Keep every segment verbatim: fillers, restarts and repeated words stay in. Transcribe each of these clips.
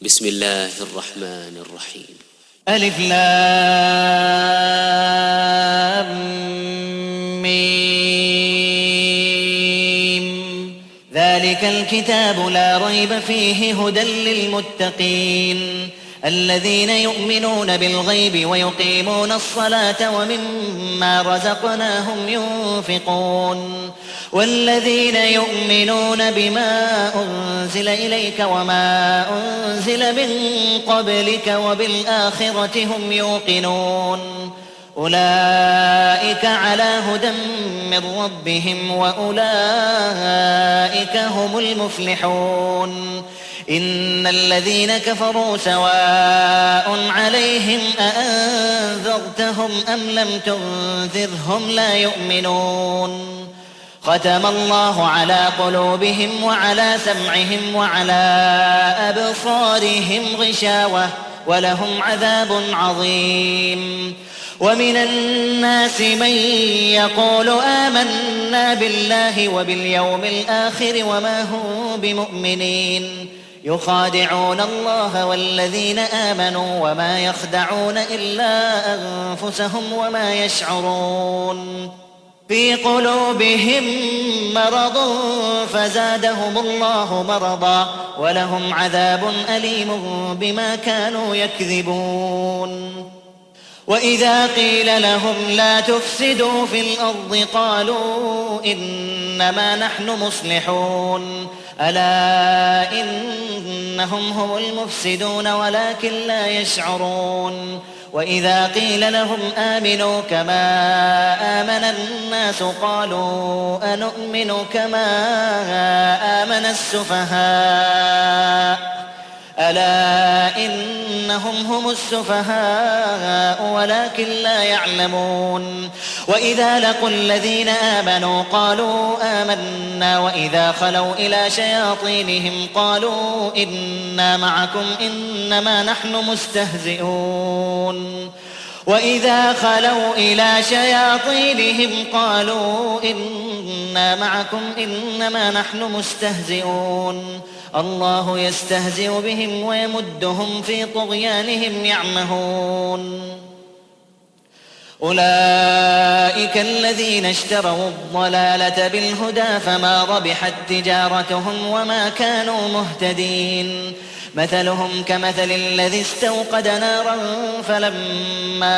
بسم الله الرحمن الرحيم. ألف لام ميم. ذلك الكتاب لا ريب فيه هدى للمتقين الذين يؤمنون بالغيب ويقيمون الصلاة ومما رزقناهم ينفقون والذين يؤمنون بما أنزل إليك وما أنزل من قبلك وبالآخرة هم يوقنون أولئك على هدى من ربهم وأولئك هم المفلحون. إن الذين كفروا سواء عليهم أأنذرتهم أم لم تنذرهم لا يؤمنون. ختم الله على قلوبهم وعلى سمعهم وعلى أبصارهم غشاوة ولهم عذاب عظيم. ومن الناس من يقول آمنا بالله وباليوم الآخر وما هم بمؤمنين يخادعون الله والذين آمنوا وما يخدعون إلا أنفسهم وما يشعرون. في قلوبهم مرض فزادهم الله مرضا ولهم عذاب أليم بما كانوا يكذبون. وإذا قيل لهم لا تفسدوا في الأرض قالوا إنما نحن مصلحون ألا إنهم هم المفسدون ولكن لا يشعرون. وإذا قيل لهم آمنوا كما آمن الناس قالوا أنؤمن كما آمن السفهاء ألا إنهم هم السفهاء ولكن لا يعلمون. وإذا لقوا الذين آمنوا قالوا آمنا وإذا خلوا إلى شياطينهم قالوا إنا معكم إنما نحن مستهزئون. وإذا خلوا إلى شياطينهم قالوا إنا معكم إنما نحن مستهزئون. الله يستهزئ بهم ويمدهم في طغيانهم يعمهون. أولئك الذين اشتروا الضلالة بالهدى فما ربحت تجارتهم وما كانوا مهتدين. مثلهم كمثل الذي استوقد نارا فلما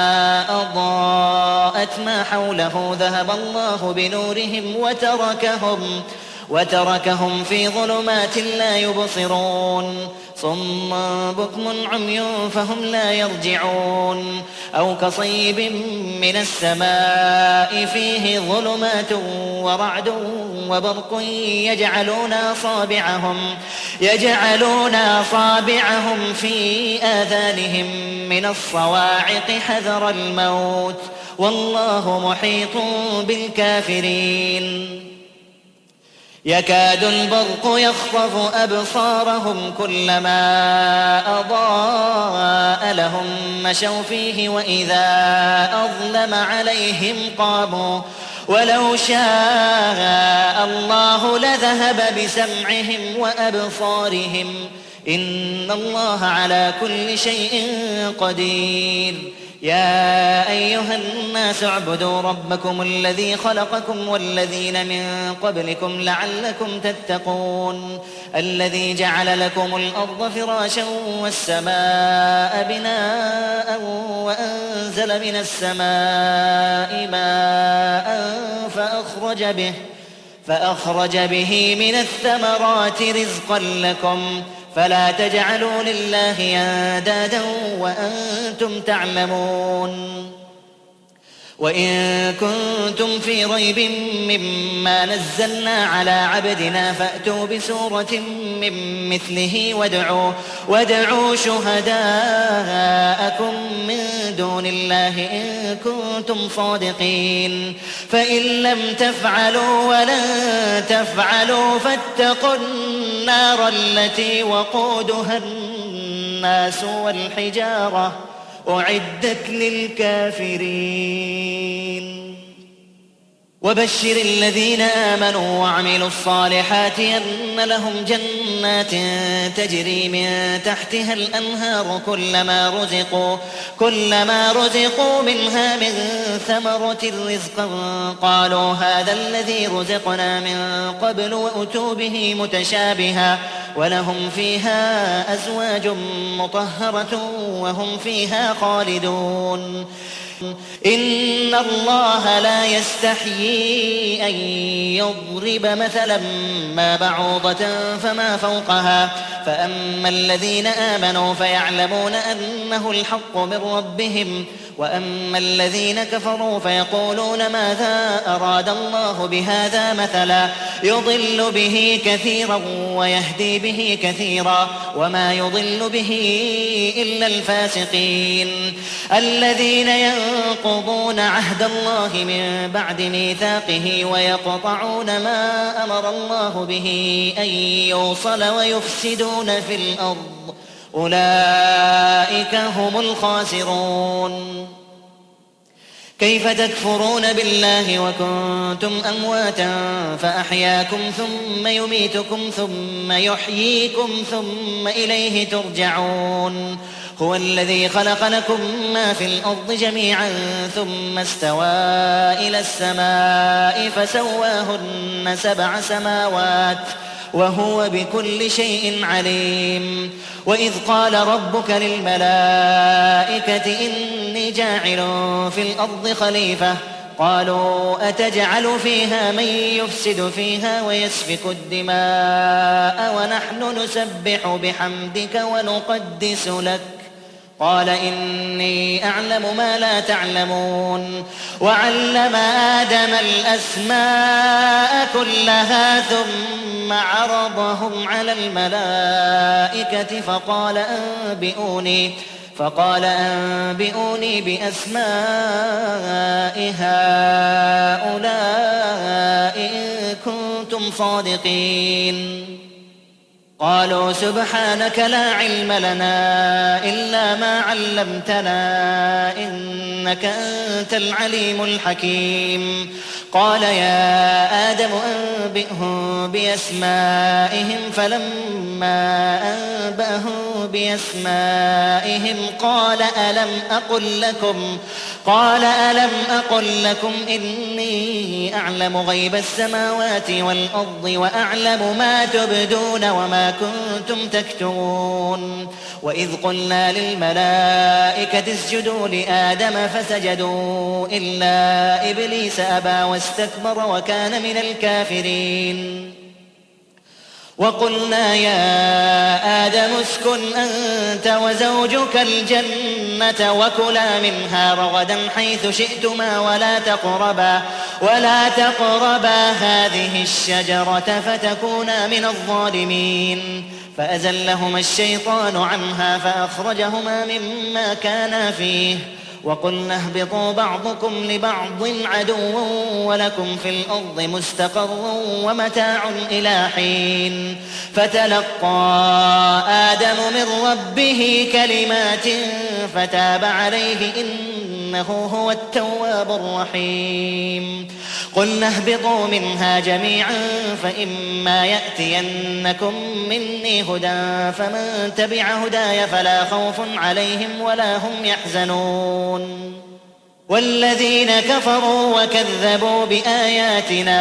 أضاءت ما حوله ذهب الله بنورهم وتركهم وتركهم في ظلمات لا يبصرون صم بكم عمي فهم لا يرجعون. أو كصيب من السماء فيه ظلمات ورعد وبرق يجعلون أصابعهم يجعلون أصابعهم في آذانهم من الصواعق حذر الموت والله محيط بالكافرين. يكاد البرق يخطف أبصارهم كلما أضاء لهم مشوا فيه وإذا أظلم عليهم قاموا ولو شاء الله لذهب بسمعهم وأبصارهم إن الله على كل شيء قدير. يا أيها الناس اعبدوا ربكم الذي خلقكم والذين من قبلكم لعلكم تتقون الذي جعل لكم الأرض فراشا والسماء بناء وأنزل من السماء ماء فأخرج به فأخرج به من الثمرات رزقا لكم فلا تجعلوا لله أندادا وأنتم تعلمون. وإن كنتم في ريب مما نزلنا على عبدنا فأتوا بسورة من مثله وادعوا, وادعوا شهداءكم من دون الله إن كنتم صادقين. فإن لم تفعلوا ولن تفعلوا فاتقوا النار التي وقودها الناس والحجارة أعدت للكافرين. وبشر الذين آمنوا وعملوا الصالحات أن لهم جنات تجري من تحتها الأنهار كلما رزقوا, كلما رزقوا منها من ثمرة رزقا قالوا هذا الذي رزقنا من قبل وأتوا به متشابها ولهم فيها أزواج مطهرة وهم فيها خالدون. إن الله لا يستحيي أن يضرب مثلا ما بعوضة فما فوقها فأما الذين آمنوا فيعلمون أنه الحق من ربهم وأما الذين كفروا فيقولون ماذا أراد الله بهذا مثلا يضل به كثيرا ويهدي به كثيرا وما يضل به إلا الفاسقين الذين ينقضون عهد الله من بعد ميثاقه ويقطعون ما أمر الله به أن يوصل ويفسدون في الأرض أولئك هم الخاسرون. كيف تكفرون بالله وكنتم أمواتا فأحياكم ثم يميتكم ثم يحييكم ثم إليه ترجعون. هو الذي خلق لكم ما في الأرض جميعا ثم استوى إلى السماء فسواهن سبع سماوات وهو بكل شيء عليم. وإذ قال ربك للملائكة إني جاعل في الأرض خليفة قالوا أتجعل فيها من يفسد فيها ويسفك الدماء ونحن نسبح بحمدك ونقدس لك قال إني أعلم ما لا تعلمون. وعلم آدم الأسماء كلها ثم عرضهم على الملائكة فقال أنبئوني فقال أنبئوني بأسماء هؤلاء إن كنتم صادقين. قالوا سبحانك لا علم لنا إلا ما علمتنا إنك أنت العليم الحكيم. قال يا آدم أنبئهم بأسمائهم فلما أنبأهم بأسمائهم قال ألم أقل لكم قال ألم أقل لكم إني أعلم غيب السماوات والأرض وأعلم ما تبدون وما كنتم تكتمون. وإذ قلنا للملائكة اسجدوا لآدم فسجدوا إلا إبليس أبى واستكبر وكان من الكافرين. وقلنا يا آدم اسكن أنت وزوجك الجنة وكلا منها رغدا حيث شئتما ولا تقربا ولا تقربا هذه الشجرة فتكونا من الظالمين. فأزلهما الشيطان عنها فأخرجهما مما كانا فيه وقلنا اهبطوا بعضكم لبعض عدو ولكم في الأرض مستقر ومتاع إلى حين. فتلقى آدم من ربه كلمات فتاب عليه إنه هو التواب الرحيم. قلنا اهبطوا منها جميعا فإما يأتينكم مني هدى فمن تبع هداي فلا خوف عليهم ولا هم يحزنون. والذين كفروا وكذبوا بآياتنا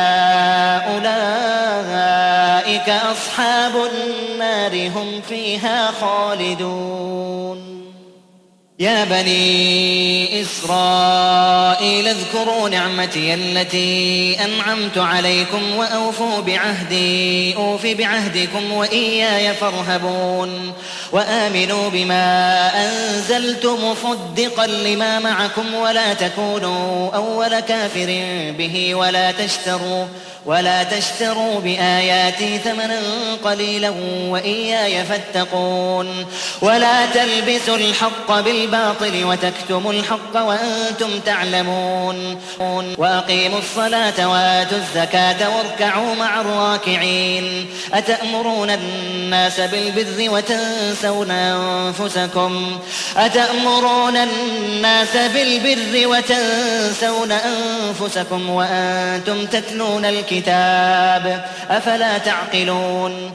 أولئك أصحاب النار هم فيها خالدون. يا بني إسرائيل اذكروا نعمتي التي أنعمت عليكم وأوفوا بعهدي أوف بعهدكم وإياي فارهبون. وآمنوا بما أنزلت مصدقا لما معكم ولا تكونوا أول كافر به ولا تشتروا ولا تشتروا بآياتي ثمنا قليلا وإياي فاتقون. ولا تلبسوا الحق بالباطل بالباطل وتكتموا الحق وأنتم تعلمون وأقيموا الصلاة وآتوا الزكاة واركعوا مع الراكعين أتأمرون الناس بالبر وتنسون أنفسكم أتأمرون الناس بالبر وتنسون أنفسكم وأنتم تتلون الكتاب أفلا تعقلون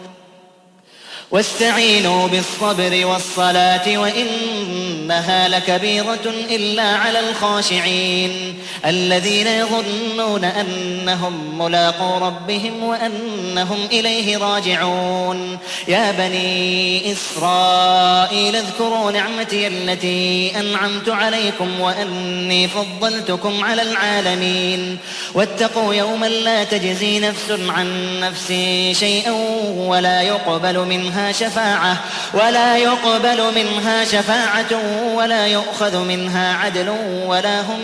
واستعينوا بالصبر والصلاة وإنها لكبيرة إلا على الخاشعين الذين يظنون أنهم ملاقو ربهم وأنهم إليه راجعون يا بني إسرائيل اذكروا نعمتي التي أنعمت عليكم وأني فضلتكم على العالمين واتقوا يوما لا تجزي نفس عن نفس شيئا ولا يقبل منها شفاعة ولا يقبل منها شفاعة ولا يؤخذ منها عدل ولا هم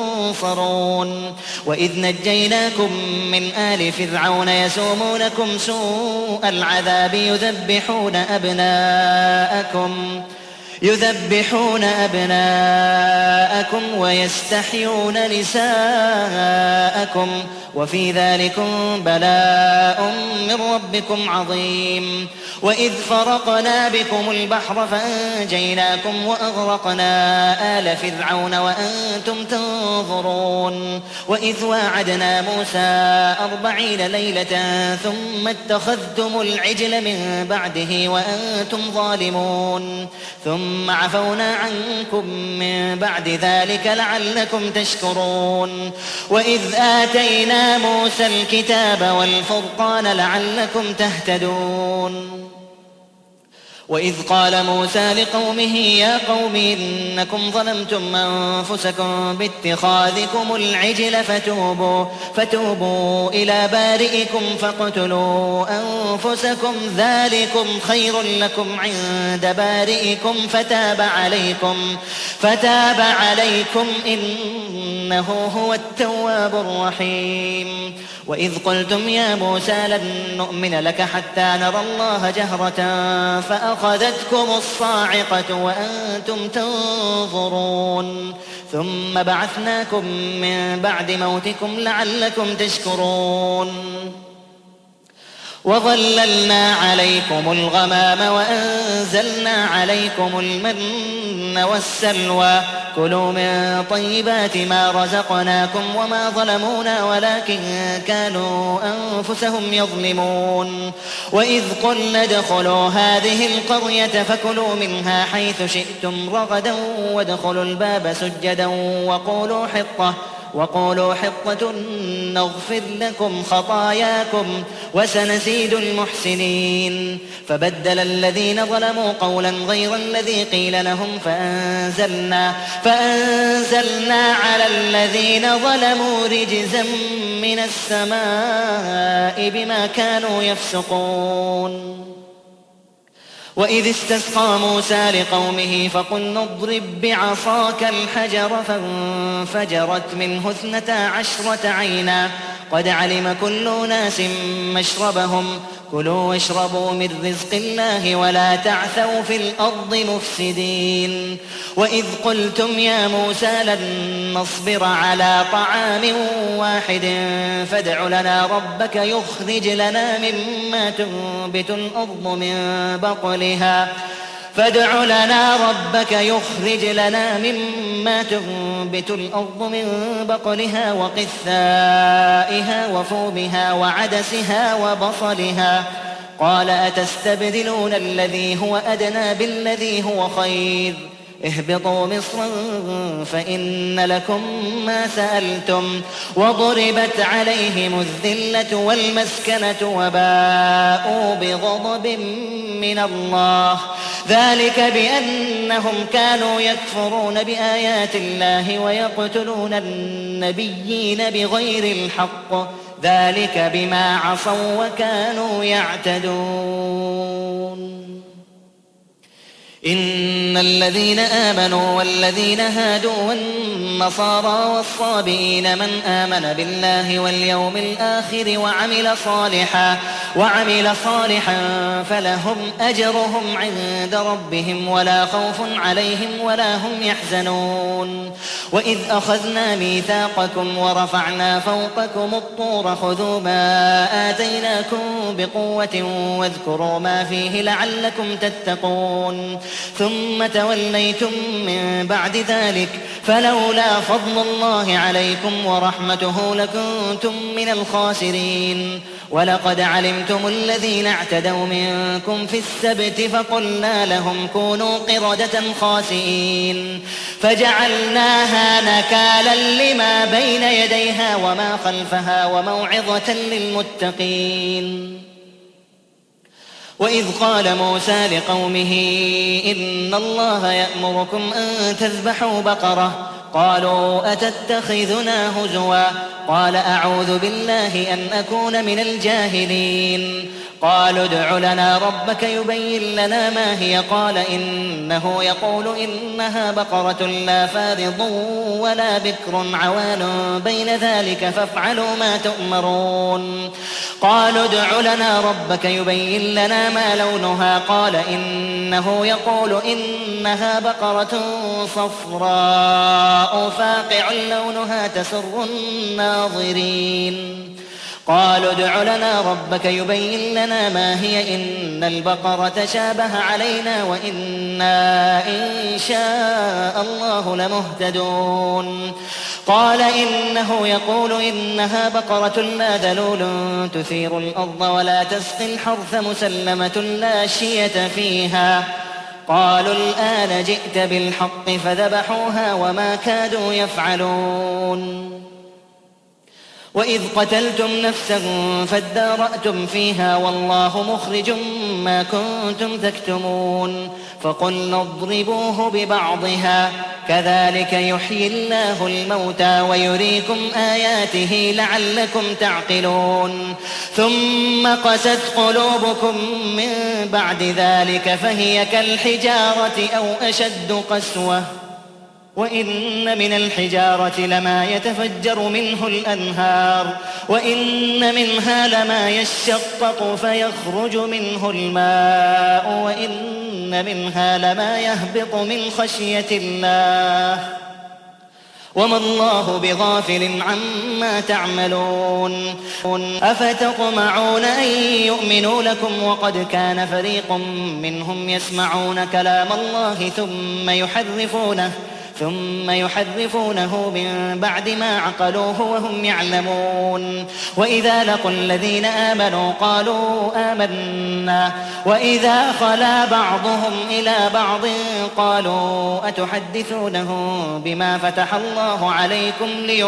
ينصرون وإذ نجيناكم من آل فرعون يسومونكم سوء العذاب يذبحون أبناءكم يذبحون أبناءكم ويستحيون نساءكم وفي ذلكم بلاء من ربكم عظيم وإذ فرقنا بكم البحر فأنجيناكم وأغرقنا آل فرعون وأنتم تنظرون وإذ واعدنا موسى أربعين ليلة ثم اتخذتم العجل من بعده وأنتم ظالمون ثم عفونا عنكم من بعد ذلك لعلكم تشكرون وإذ آتينا موسى الكتاب والفرقان لعلكم تهتدون وإذ قال موسى لقومه يا قوم إنكم ظلمتم أنفسكم باتخاذكم العجل فتوبوا, فتوبوا إلى بارئكم فاقتلوا أنفسكم ذلكم خير لكم عند بارئكم فتاب عليكم, فتاب عليكم إنه هو التواب الرحيم وإذ قلتم يا موسى لن نؤمن لك حتى نرى الله جهرة فأخذتكم الصاعقة وأنتم تنظرون ثم بعثناكم من بعد موتكم لعلكم تشكرون وظللنا عليكم الغمام وأنزلنا عليكم المن والسلوى كلوا من طيبات ما رزقناكم وما ظلمونا ولكن كانوا أنفسهم يظلمون وإذ قلنا ادخلوا هذه القرية فكلوا منها حيث شئتم رغدا وادخلوا الباب سجدا وقولوا حطة وقولوا حطة نغفر لكم خطاياكم وسنزيد المحسنين فبدل الذين ظلموا قولا غير الذي قيل لهم فأنزلنا, فأنزلنا على الذين ظلموا رجزا من السماء بما كانوا يفسقون وإذ استسقى موسى لقومه فقلنا اضرب بعصاك الحجر فانفجرت منه اثنتا عشرة عينا قد علم كل أناس مشربهم كلوا واشربوا من رزق الله ولا تعثوا في الأرض مفسدين وإذ قلتم يا موسى لن نصبر على طعام واحد فادع لنا ربك يخرج لنا مما تنبت الأرض من بقلها فادع لنا ربك يخرج لنا مما تنبت الأرض من بقلها وقثائها وفومها وعدسها وبصلها قال أتستبدلون الذي هو أدنى بالذي هو خير اهبطوا مصرا فإن لكم ما سألتم وضربت عليهم الذلة والمسكنة وباءوا بغضب من الله ذلك بأنهم كانوا يكفرون بآيات الله ويقتلون النبيين بغير الحق ذلك بما عصوا وكانوا يعتدون إن الذين آمنوا والذين هادوا والنصارى والصابئين من آمن بالله واليوم الآخر وعمل صالحا وعمل صالحا فلهم أجرهم عند ربهم ولا خوف عليهم ولا هم يحزنون وإذ أخذنا ميثاقكم ورفعنا فوقكم الطور خذوا ما آتيناكم بقوة واذكروا ما فيه لعلكم تتقون ثم توليتم من بعد ذلك فلولا فضل الله عليكم ورحمته لكنتم من الخاسرين ولقد علمتم الذين اعتدوا منكم في السبت فقلنا لهم كونوا قردة خاسئين فجعلناها نكالا لما بين يديها وما خلفها وموعظة للمتقين وإذ قال موسى لقومه إن الله يأمركم أن تذبحوا بقرة قالوا أتتخذنا هزوا قال أعوذ بالله أن أكون من الجاهلين قالوا ادع لنا ربك يبين لنا ما هي قال إنه يقول إنها بقرة لا فارض ولا بكر عوان بين ذلك فافعلوا ما تؤمرون قالوا ادع لنا ربك يبين لنا ما لونها قال إنه يقول إنها بقرة صفراء فاقع لونها تسر الناظرين قالوا ادع لنا ربك يبين لنا ما هي إن البقرة شابه علينا وإنا إن شاء الله لمهتدون قال إنه يقول إنها بقرة لا ذلول تثير الأرض ولا تسقي الحرث مسلمة لا شية فيها قالوا الآن جئت بالحق فذبحوها وما كادوا يفعلون وإذ قتلتم نفسا فادارأتم فيها والله مخرج ما كنتم تكتمون فقلنا اضربوه ببعضها كذلك يحيي الله الموتى ويريكم آياته لعلكم تعقلون ثم قست قلوبكم من بعد ذلك فهي كالحجارة أو أشد قسوة وإن من الحجارة لما يتفجر منه الأنهار وإن منها لما يشقق فيخرج منه الماء وإن منها لما يهبط من خشية الله وما الله بغافل عما تعملون أفتطمعون أن يؤمنوا لكم وقد كان فريق منهم يسمعون كلام الله ثم يحرفونه ثم يحرفونه من بعد ما عقلوه وهم يعلمون وإذا لقوا الذين آمنوا قالوا آمنا وإذا خلا بعضهم إلى بعض قالوا أتحدثونهم بما فتح الله عليكم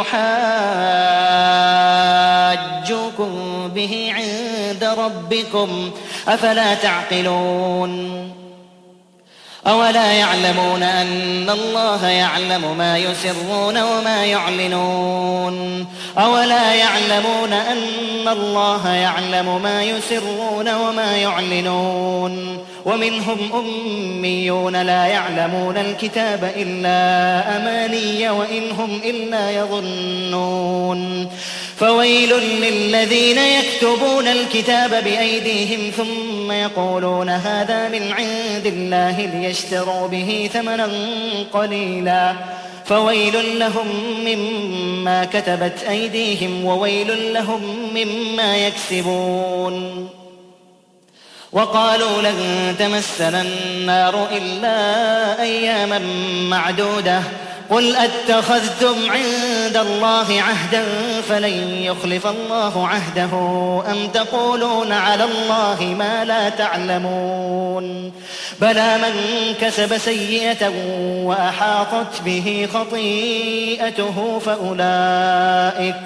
ليحاجوكم به عند ربكم أفلا تعقلون أولا يعلمون أن الله يعلم ما يسرون وما يعلنون أولا يعلمون أن الله يعلم ما يسرون وما يعلنون ومنهم أميون لا يعلمون الكتاب إلا أماني وإن هم إلا يظنون فويل للذين يكتبون الكتاب بأيديهم ثم يقولون هذا من عند الله ليشتروا به ثمنا قليلا فويل لهم مما كتبت أيديهم وويل لهم مما يكسبون وقالوا لن تمسنا النار إلا أياما معدودة قل أتخذتم عند الله عهدا فلن يخلف الله عهده أم تقولون على الله ما لا تعلمون بلى من كسب سيئة وأحاطت به خطيئته فأولئك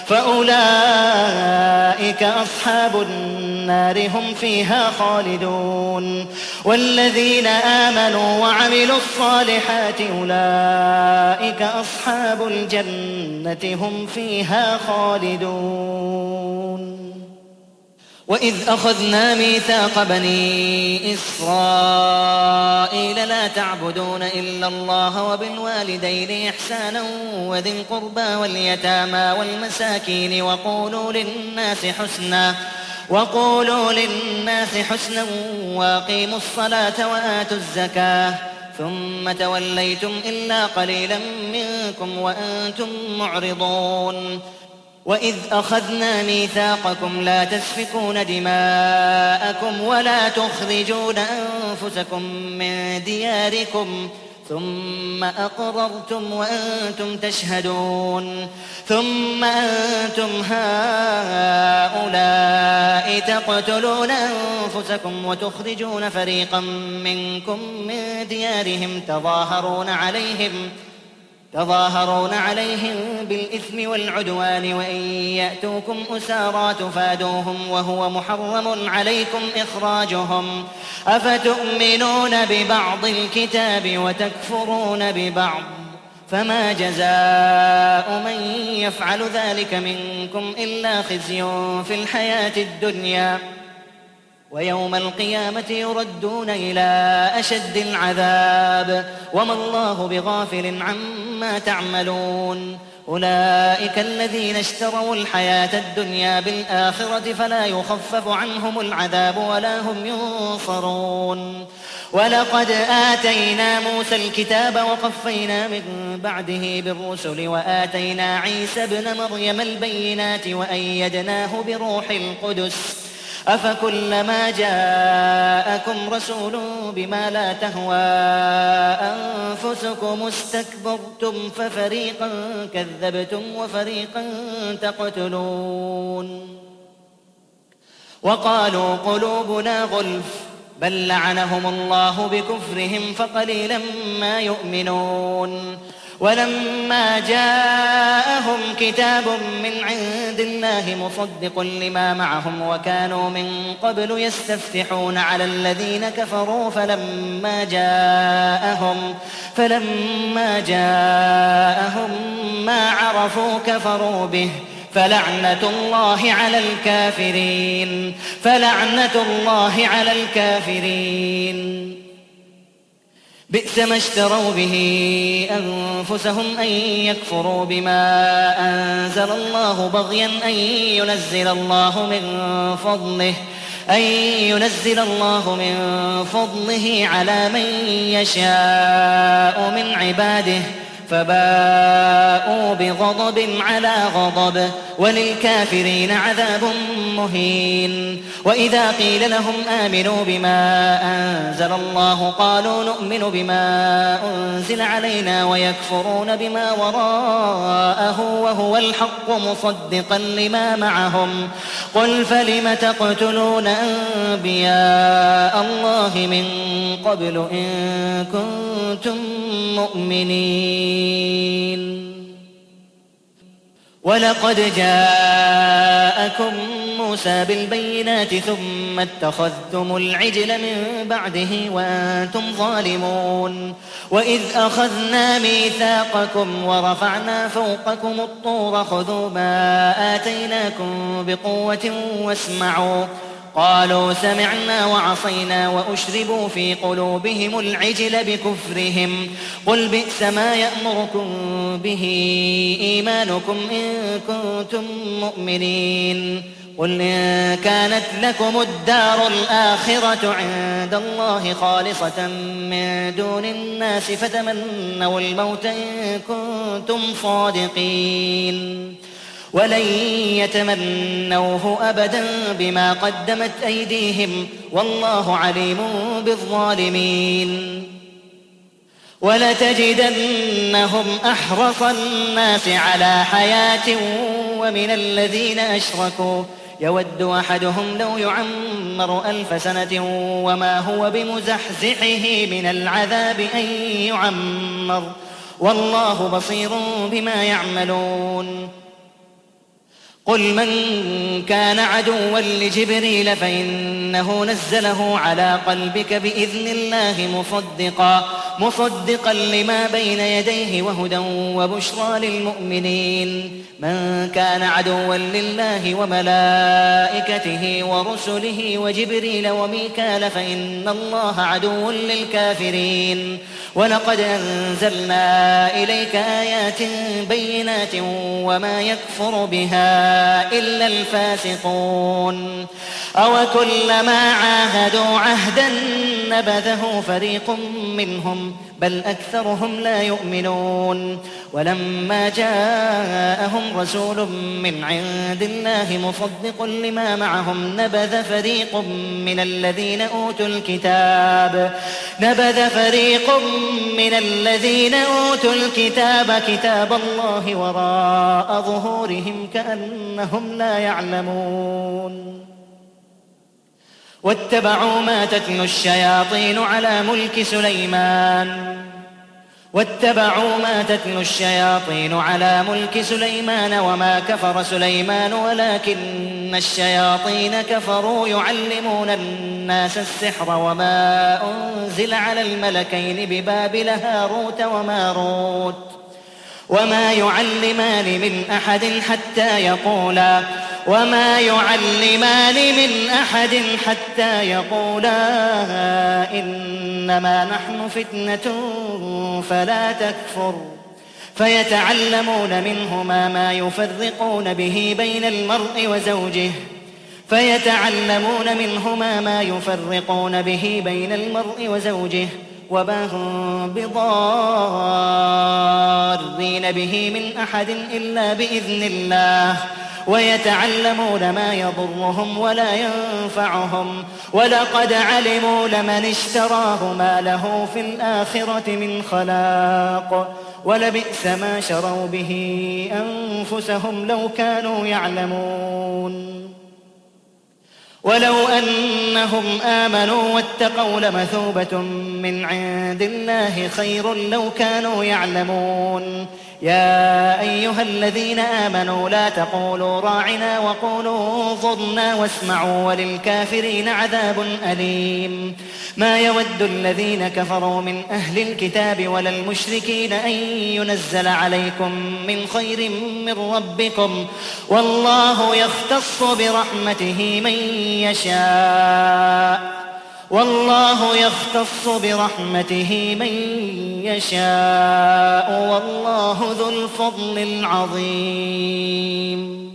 فأولئك أصحاب النار هم فيها خالدون والذين آمنوا وعملوا الصالحات أولئك أصحاب الجنة هم فيها خالدون وإذ أخذنا ميثاق بني إسرائيل لا تعبدون إلا الله وبالوالدين إحسانا وذي القربى واليتامى والمساكين وقولوا للناس حسنا وقولوا للناس حسنا وأقيموا الصلاة وآتوا الزكاة ثم توليتم إلا قليلا منكم وأنتم معرضون وإذ أخذنا ميثاقكم لا تسفكون دماءكم ولا تخرجون أنفسكم من دياركم ثم أقررتم وأنتم تشهدون ثم أنتم هؤلاء تقتلون أنفسكم وتخرجون فريقا منكم من ديارهم تظاهرون عليهم تظاهرون عليهم بالإثم والعدوان وإن يأتوكم أسارى تفادوهم وهو محرم عليكم إخراجهم أفتؤمنون ببعض الكتاب وتكفرون ببعض فما جزاء من يفعل ذلك منكم إلا خزي في الحياة الدنيا ويوم القيامة يردون إلى أشد العذاب وما الله بغافل عما تعملون أولئك الذين اشتروا الحياة الدنيا بالآخرة فلا يخفف عنهم العذاب ولا هم ينصرون ولقد آتينا موسى الكتاب وقفينا من بعده بالرسل وآتينا عيسى ابن مريم البينات وأيدناه بروح القدس أفكلما جاءكم رسول بما لا تهوى أنفسكم استكبرتم ففريقا كذبتم وفريقا تقتلون وقالوا قلوبنا غلف بل لعنهم الله بكفرهم فقليلا ما يؤمنون ولما جاءهم كتاب من عند الله مصدق لما معهم وكانوا من قبل يستفتحون على الذين كفروا فلما جاءهم فلما جاءهم ما عرفوا كفروا به فلعنة الله على الكافرين فلعنة الله على الكافرين بئس ما اشتروا به أنفسهم أن يكفروا بما أنزل الله بغيا أن ينزل الله من فضله أن ينزل الله من فضله على من يشاء من عباده فباءوا بغضب على غضب وللكافرين عذاب مهين وإذا قيل لهم آمنوا بما أنزل الله قالوا نؤمن بما أنزل علينا ويكفرون بما وراءه وهو الحق مصدقا لما معهم قل فلم تقتلون أنبياء الله من قبل إن كنتم مؤمنين ولقد جاءكم موسى بالبينات ثم اتخذتم العجل من بعده وأنتم ظالمون وإذ أخذنا ميثاقكم ورفعنا فوقكم الطور خذوا ما آتيناكم بقوة واسمعوا قالوا سمعنا وعصينا وأشربوا في قلوبهم العجل بكفرهم قل بئس ما يأمركم به إيمانكم إن كنتم مؤمنين قل إن كانت لكم الدار الآخرة عند الله خالصة من دون الناس فتمنوا الموت إن كنتم صادقين ولن يتمنوه أبدا بما قدمت أيديهم والله عليم بالظالمين ولتجدنهم أحرص الناس على حياة ومن الذين أشركوا يود أحدهم لو يعمر ألف سنة وما هو بمزحزحه من العذاب أن يعمر والله بصير بما يعملون قل من كان عدوا لجبريل فإنه نزله على قلبك بإذن الله مصدقا مصدقا لما بين يديه وهدى وبشرى للمؤمنين من كان عدوا لله وملائكته ورسله وجبريل وميكال فإن الله عدو للكافرين ولقد أنزلنا إليك آيات بينات وما يكفر بها إلا الفاسقون أوكلما عاهدوا عهدا نبذه فريق منهم بل أكثرهم لا يؤمنون ولما جاءهم رسول من عند الله مصدق لما معهم نبذ فريق من الذين أوتوا الكتاب نبذ فريق من الذين أوتوا الكتاب كتاب الله وراء ظهورهم كأنهم لا يعلمون واتبعوا ما تتلو الشياطين على ملك سليمان واتبعوا ما تتلو الشياطين على ملك سليمان وما كفر سليمان ولكن الشياطين كفروا يعلمون الناس السحر وما أنزل على الملكين ببابل هاروت وماروت وما يعلمان من أحد حتى يقولا وما يعلمان من أحد حتى يقولا إنما نحن فتنة فلا تكفر فيتعلمون منهما ما يفرقون به بين المرء وزوجه فيتعلمون منهما ما يفرقون به بين المرء وزوجه وما هم بضارين به من أحد إلا بإذن الله ويتعلمون ما يضرهم ولا ينفعهم ولقد علموا لمن اشتراه ما له في الآخرة من خلاق ولبئس ما شروا به أنفسهم لو كانوا يعلمون ولو أنهم آمنوا واتقوا لمثوبة من عند الله خير لو كانوا يعلمون يا أيها الذين آمنوا لا تقولوا راعنا وقولوا انظرنا واسمعوا وللكافرين عذاب أليم ما يود الذين كفروا من أهل الكتاب ولا المشركين أن ينزل عليكم من خير من ربكم والله يختص برحمته من يشاء والله يختص برحمته من يشاء والله ذو الفضل العظيم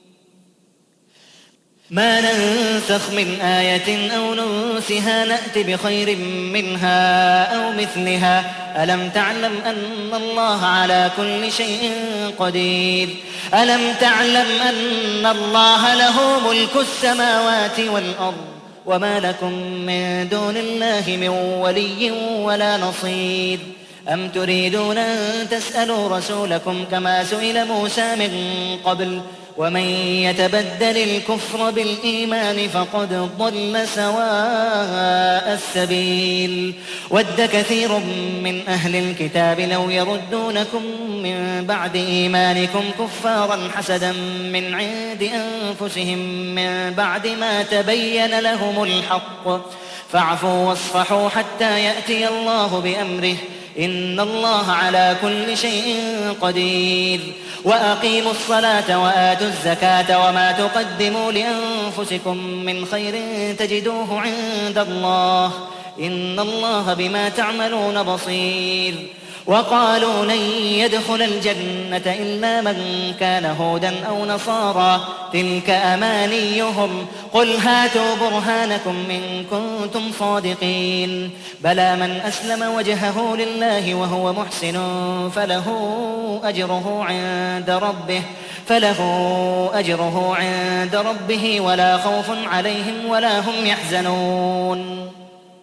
ما ننسخ من آية أو ننسها نأت بخير منها أو مثلها ألم تعلم أن الله على كل شيء قدير ألم تعلم أن الله له ملك السماوات والأرض وما لكم من دون الله من ولي ولا نصير أم تريدون أن تسألوا رسولكم كما سئل موسى من قبل ومن يتبدل الكفر بالإيمان فقد ضل سواء السبيل ود كثير من أهل الكتاب لو يردونكم من بعد إيمانكم كفارا حسدا من عند أنفسهم من بعد ما تبين لهم الحق فاعفوا واصفحوا حتى يأتي الله بأمره إن الله على كل شيء قدير وأقيموا الصلاة وآتوا الزكاة وما تقدموا لأنفسكم من خير تجدوه عند الله إن الله بما تعملون بصير وقالوا لن يدخل الجنة إلا من كان هودا أو نصارى تلك أمانيهم قل هاتوا برهانكم إن كنتم صادقين بلى من أسلم وجهه لله وهو محسن فله أجره عند ربه فله أجره عند ربه ولا خوف عليهم ولا هم يحزنون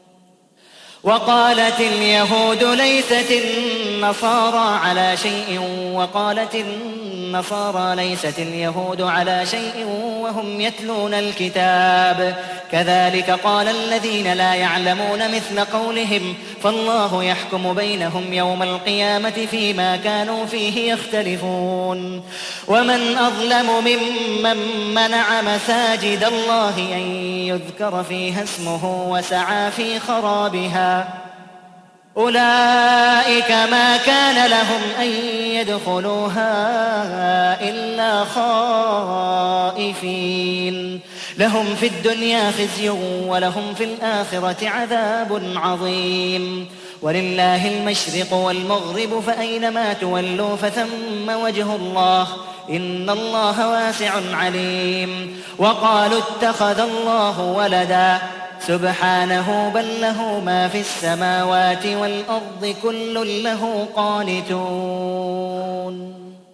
وقالت اليهود ليست النصارى على شيء وقالت النصارى ليست اليهود على شيء وهم يتلون الكتاب كذلك قال الذين لا يعلمون مثل قولهم فالله يحكم بينهم يوم القيامة فيما كانوا فيه يختلفون ومن أظلم ممن منع مساجد الله أن يذكر فيها اسمه وسعى في خرابها أولئك ما كان لهم أن يدخلوها إلا خائفين لهم في الدنيا خزي ولهم في الآخرة عذاب عظيم ولله المشرق والمغرب فأينما تولوا فثم وجه الله إن الله واسع عليم وقالوا اتخذ الله ولدا سبحانه بل له ما في السماوات والأرض كل له قانتون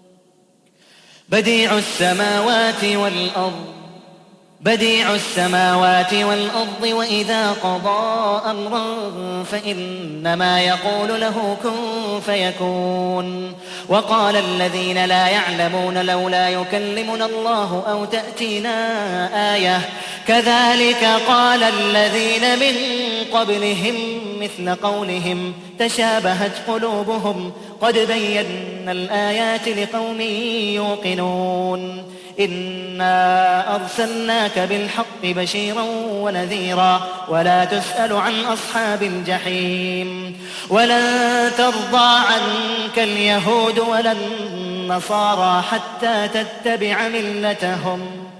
بديع السماوات والأرض بديع السماوات والأرض وإذا قضى أمرا فإنما يقول له كن فيكون وقال الذين لا يعلمون لولا يكلمنا الله أو تأتينا آية كذلك قال الذين من قبلهم مثل قولهم تشابهت قلوبهم قد بينا الآيات لقوم يوقنون إنا أرسلناك بالحق بشيرا ونذيرا ولا تسأل عن أصحاب الجحيم ولن ترضى عنك اليهود ولا النصارى حتى تتبع ملتهم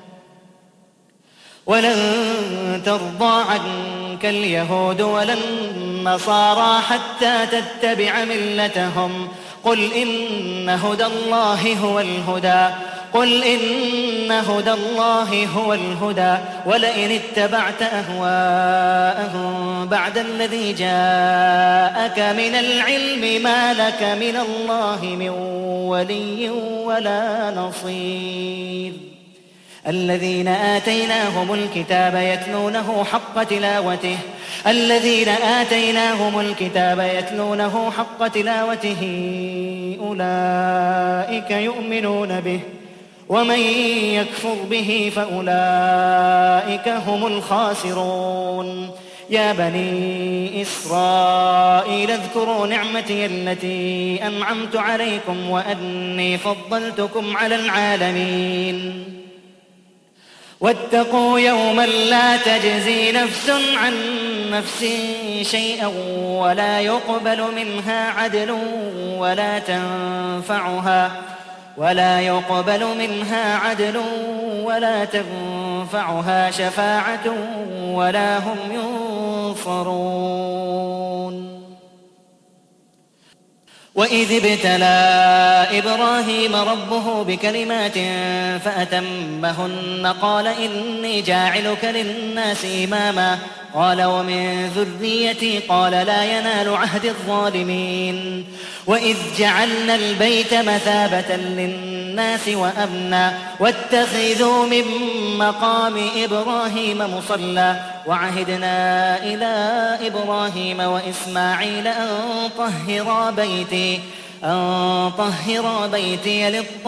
ولن ترضى عنك اليهود ولا النصارى حتى تتبع ملتهم قل إن هدى الله هو الهدى قل إن هدى الله هو الهدى ولئن اتبعت أهواءهم بعد الذي جاءك من العلم ما لك من الله من ولي ولا نصير الذين آتيناهم الكتاب يتلونه حق تلاوته الذين آتيناهم الكتاب يتلونه حق تلاوته أولئك يؤمنون به ومن يكفر به فأولئك هم الخاسرون يا بني إسرائيل اذكروا نعمتي التي أنعمت عليكم وأني فضلتكم على العالمين واتقوا يوما لا تجزي نفس عن نفس شيئا ولا يقبل منها عدل ولا تنفعها ولا يقبل منها عدل ولا تنفعها شفاعة ولا هم ينصرون وإذ ابتلى إبراهيم ربه بكلمات فأتمهن قال إني جاعلك للناس إماما قال ومن ذريتي قال لا ينال عهد الظالمين وإذ جعلنا البيت مثابة للناس وأمنا واتخذوا من مقام إبراهيم مصلى وعهدنا إلى إبراهيم وإسماعيل أن طهرا بيتي أن طهرا بيتي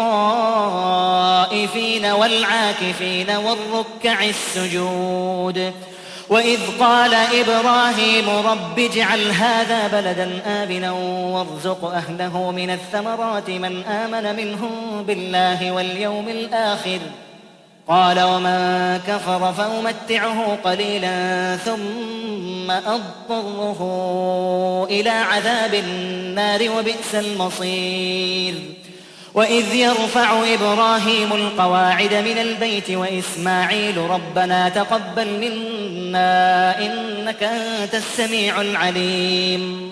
للطائفين والعاكفين والركع السجود وإذ قال إبراهيم رب اجعل هذا بلدا آمنا وارزق أهله من الثمرات من آمن منهم بالله واليوم الآخر قال ومن كفر فأمتعه قليلا ثم أضطره إلى عذاب النار وبئس المصير وإذ يرفع إبراهيم القواعد من البيت وإسماعيل ربنا تقبل منا إنك أنت السميع العليم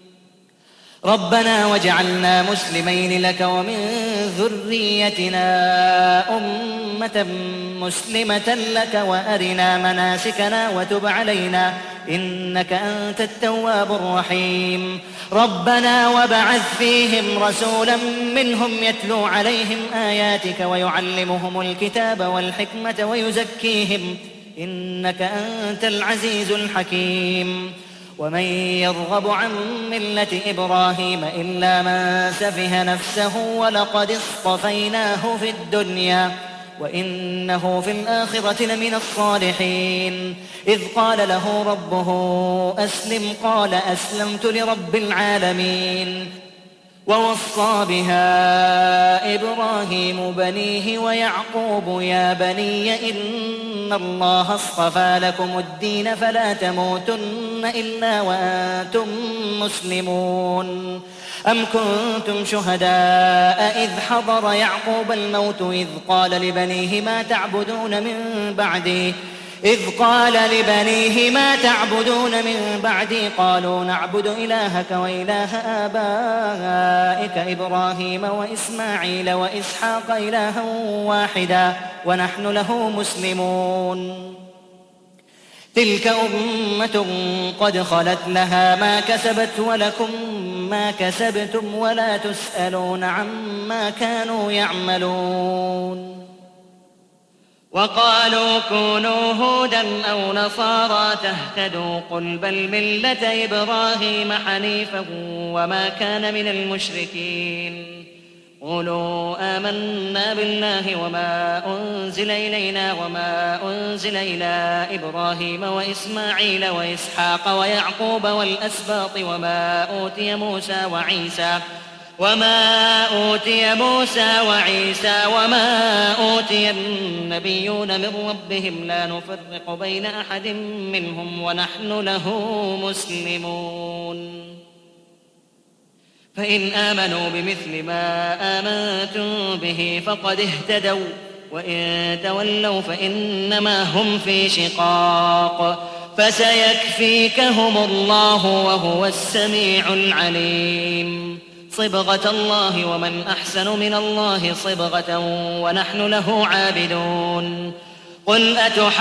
ربنا واجعلنا مسلمين لك ومن ذريتنا أمة مسلمة لك وأرنا مناسكنا وتب علينا إنك أنت التواب الرحيم ربنا وابعث فيهم رسولا منهم يتلو عليهم آياتك ويعلمهم الكتاب والحكمة ويزكيهم إنك أنت العزيز الحكيم ومن يرغب عن ملة إبراهيم إلا من سفه نفسه ولقد اصطفيناه في الدنيا وإنه في الآخرة لمن الصالحين إذ قال له ربه أسلم قال أسلمت لرب العالمين ووصى بها إبراهيم بنيه ويعقوب يا بني إن الله اصطفى لكم الدين فلا تموتن إلا وأنتم مسلمون. أم كنتم شهداء إذ حضر يعقوب الموت إذ قال لبنيه ما تعبدون من بعدي إذ قال لبنيه ما تعبدون من بعدي قالوا نعبد إلهك وإله آبائك إبراهيم وإسماعيل وإسحاق إلها واحدا ونحن له مسلمون. تلك أمة قد خلت لها ما كسبت ولكم ما كسبتم ولا تسألون عما كانوا يعملون. وقالوا كونوا هودا أو نصارى تهتدوا قل بل ملة إبراهيم حنيفا وما كان من المشركين. قولوا آمنا بالله وما أنزل إلينا وما أنزل إلى إبراهيم وإسماعيل وإسحاق ويعقوب والأسباط وما أوتي موسى وعيسى وما أوتي موسى وعيسى وما أوتي النبيون من ربهم لا نفرق بين أحد منهم ونحن له مسلمون. فإن آمنوا بمثل ما آمنتم به فقد اهتدوا وإن تولوا فإنما هم في شقاق فسيكفيكهم الله وهو السميع العليم. صبغة الله ومن أحسن من الله صبغة ونحن له عابدون. قل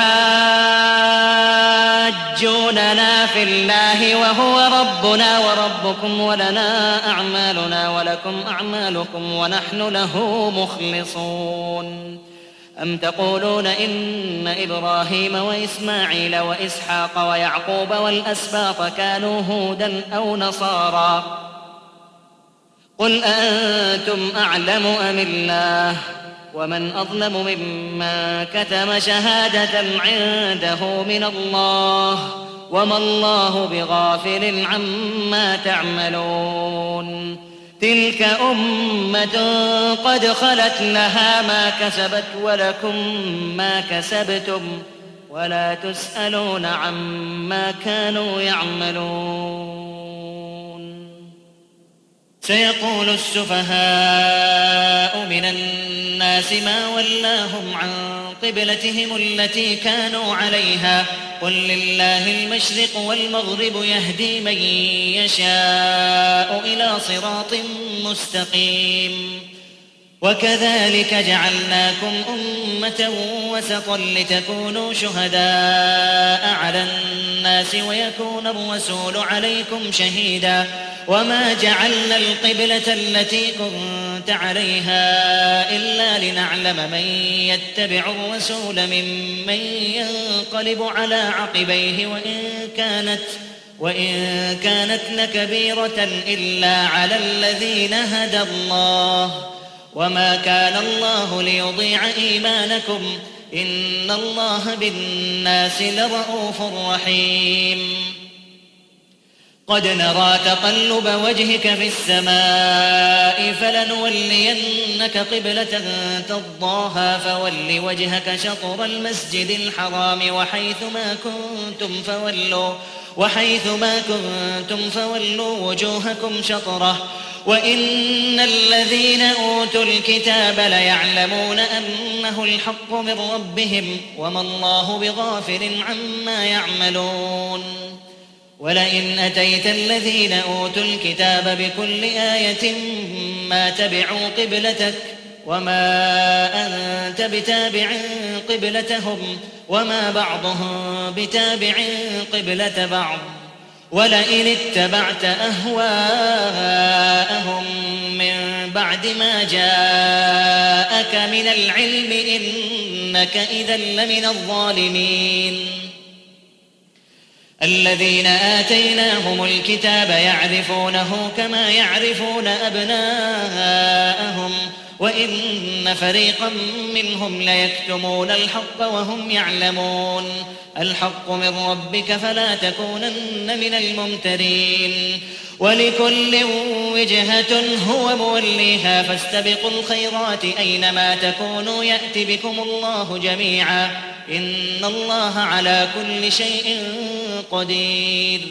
أتحاجوننا في الله وهو ربنا وربكم ولنا أعمالنا ولكم أعمالكم ونحن له مخلصون. أم تقولون إن إبراهيم وإسماعيل وإسحاق ويعقوب والأسباط كانوا هودا أو نصارى قل أنتم أعلم أم الله ومن أظلم ممن كتم شهادة عنده من الله وما الله بغافل عما تعملون. تلك أمة قد خلت لها ما كسبت ولكم ما كسبتم ولا تسألون عما كانوا يعملون. سيقول السفهاء من الناس ما ولاهم عن قبلتهم التي كانوا عليها قل لله المشرق والمغرب يهدي من يشاء إلى صراط مستقيم. وكذلك جعلناكم أمة وسطا لتكونوا شهداء على الناس ويكون الرسول عليكم شهيدا وما جعلنا القبلة التي كنت عليها إلا لنعلم من يتبع الرسول ممن ينقلب على عقبيه وإن كانت وإن كانت لكبيرة إلا على الذين هدى الله وما كان الله ليضيع إيمانكم إن الله بالناس لرءوف رحيم. قد نرى تقلب وجهك في السماء فلنولينك قبلة ترضاها فول وجهك شطر المسجد الحرام وحيث ما كنتم فولوا وحيث ما كنتم فولوا وجوهكم شطره وإن الذين أوتوا الكتاب ليعلمون أنه الحق من ربهم وما الله بغافل عما يعملون. ولئن أتيت الذين أوتوا الكتاب بكل آية ما تبعوا قبلتك وما أنت بتابع قبلتهم وما بعضهم بتابع قبلة بعض ولئن اتبعت أهواءهم من بعد ما جاءك من العلم إنك إذا لمن الظالمين. الذين آتيناهم الكتاب يعرفونه كما يعرفون أبناءهم وإن فريقا منهم ليكتمون الحق وهم يعلمون. الحق من ربك فلا تكونن من الممترين. ولكل وجهة هو موليها فاستبقوا الخيرات أينما تكونوا يأت بكم الله جميعا إن الله على كل شيء قدير.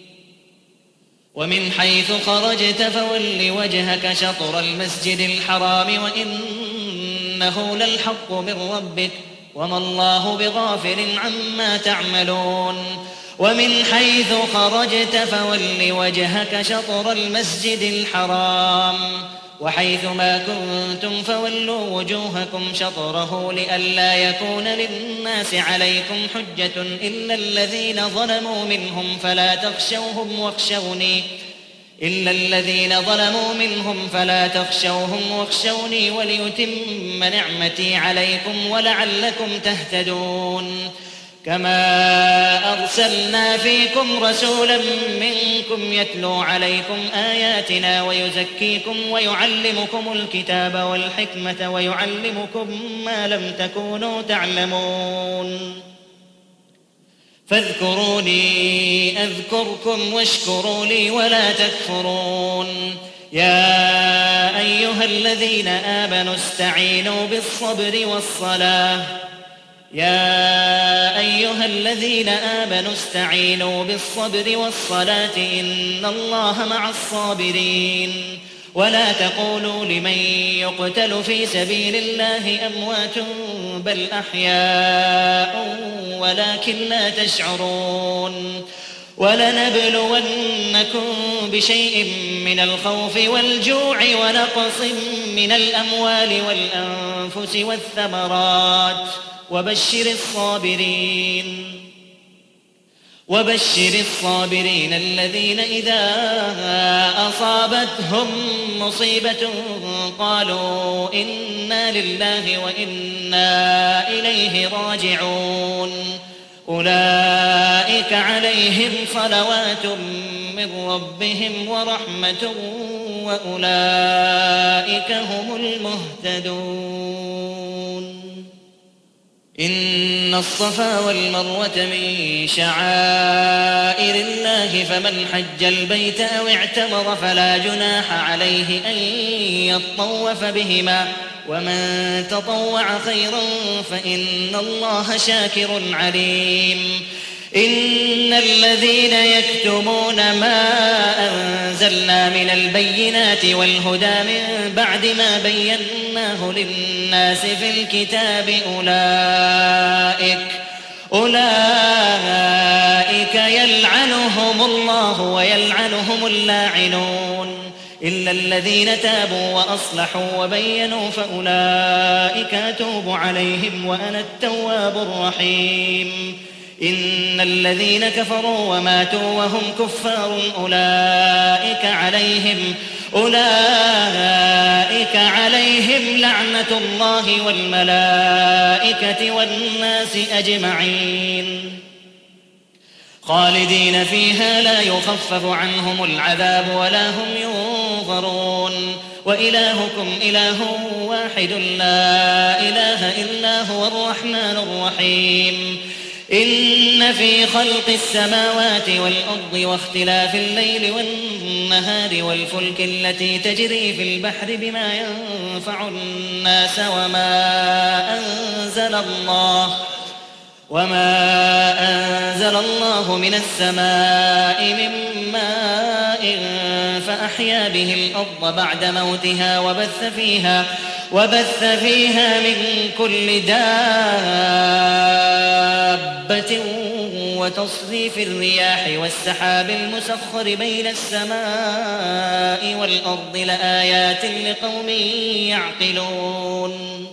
ومن حيث خرجت فول وجهك شطر المسجد الحرام وإنه للحق من ربك وما الله بغافل عما تعملون. ومن حيث خرجت فول وجهك شطر المسجد الحرام وحيث ما كنتم فولوا وجوهكم شطره لئلا يكون للناس عليكم حجة إلا الذين ظلموا منهم فلا تخشوهم واخشوني إلا الذين ظلموا منهم فلا تخشوهم واخشوني وليتم نعمتي عليكم ولعلكم تهتدون. كما أرسلنا فيكم رسولا منكم يتلو عليكم آياتنا ويزكيكم ويعلمكم الكتاب والحكمة ويعلمكم ما لم تكونوا تعلمون فاذكروني أذكركم واشكروا لي ولا تكفرون. يا أيها الذين آمنوا استعينوا بالصبر والصلاة يا أيها الذين آمنوا استعينوا بالصبر والصلاة إن الله مع الصابرين. ولا تقولوا لمن يقتل في سبيل الله أموات بل أحياء ولكن لا تشعرون. ولنبلونكم بشيء من الخوف والجوع ونقص من الأموال والأنفس والثمرات وبشر الصابرين وبشر الصابرين الذين إذا أصابتهم مصيبة قالوا إنا لله وإنا إليه راجعون أولئك عليهم صلوات من ربهم ورحمة وأولئك هم المهتدون. إن الصفا والمروة من شعائر الله فمن حج البيت أو اعتمر فلا جناح عليه أن يطوف بهما ومن تطوع خيرا فإن الله شاكر عليم. إن الذين يكتمون ما أنزلنا من البينات والهدى من بعد ما بيناه للناس في الكتاب أولئك أولئك يلعنهم الله ويلعنهم اللاعنون إلا الذين تابوا وأصلحوا وبينوا فأولئك أتوب عليهم وأنا التواب الرحيم. إن الذين كفروا وماتوا وهم كفار أولئك عليهم أولئك عليهم لعنة الله والملائكة والناس أجمعين خالدين فيها لا يخفف عنهم العذاب ولا هم ينظرون. وإلهكم إله واحد لا إله إلا هو الرحمن الرحيم. إن في خلق السماوات والأرض واختلاف الليل والنهار والفلك التي تجري في البحر بما ينفع الناس وما أنزل الله وما أنزل الله من السماء من ماء فأحيا به الأرض بعد موتها وبث فيها وبث فيها من كل دابة وتصريف الرياح والسحاب المسخر بين السماء والأرض لآيات لقوم يعقلون.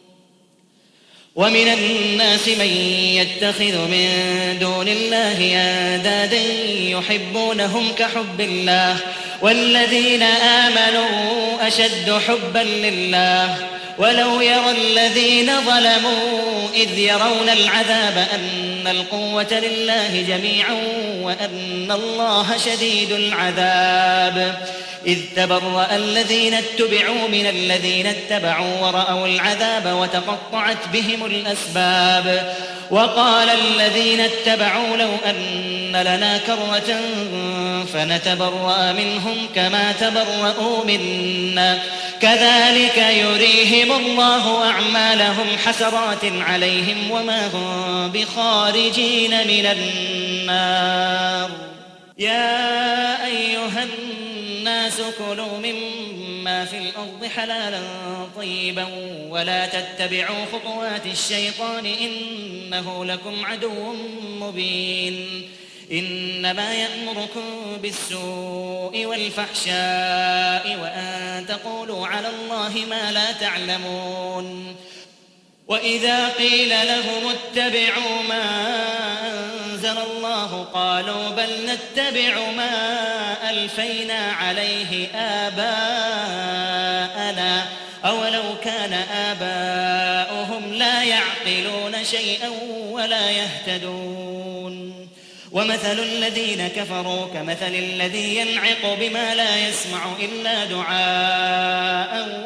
ومن الناس من يتخذ من دون الله أندادا يحبونهم كحب الله والذين آمنوا أشد حبا لله ولو يرى الذين ظلموا إذ يرون العذاب أن القوة لله جميعا وأن الله شديد العذاب إذ تبرأ الذين اتبعوا من الذين اتبعوا ورأوا العذاب وتقطعت بهم الأسباب وقال الذين اتبعوا لو أن لنا كرة فنتبرأ منهم كما تبرؤوا منا كذلك يريهم الله أعمالهم حسرات عليهم وما هم بخارجين من النار. يا أيها الناس كلوا مما في الأرض حلالا طيبا ولا تتبعوا خطوات الشيطان إنه لكم عدو مبين. إنما يأمركم بالسوء والفحشاء وأن تقولوا على الله ما لا تعلمون. وإذا قيل لهم اتبعوا ما أنزل الله قالوا بل نتبع ما ألفينا عليه آباءنا أولو كان آباؤهم لا يعقلون شيئا ولا يهتدون. ومثل الذين كفروا كمثل الذي ينعق بما لا يسمع إلا دعاء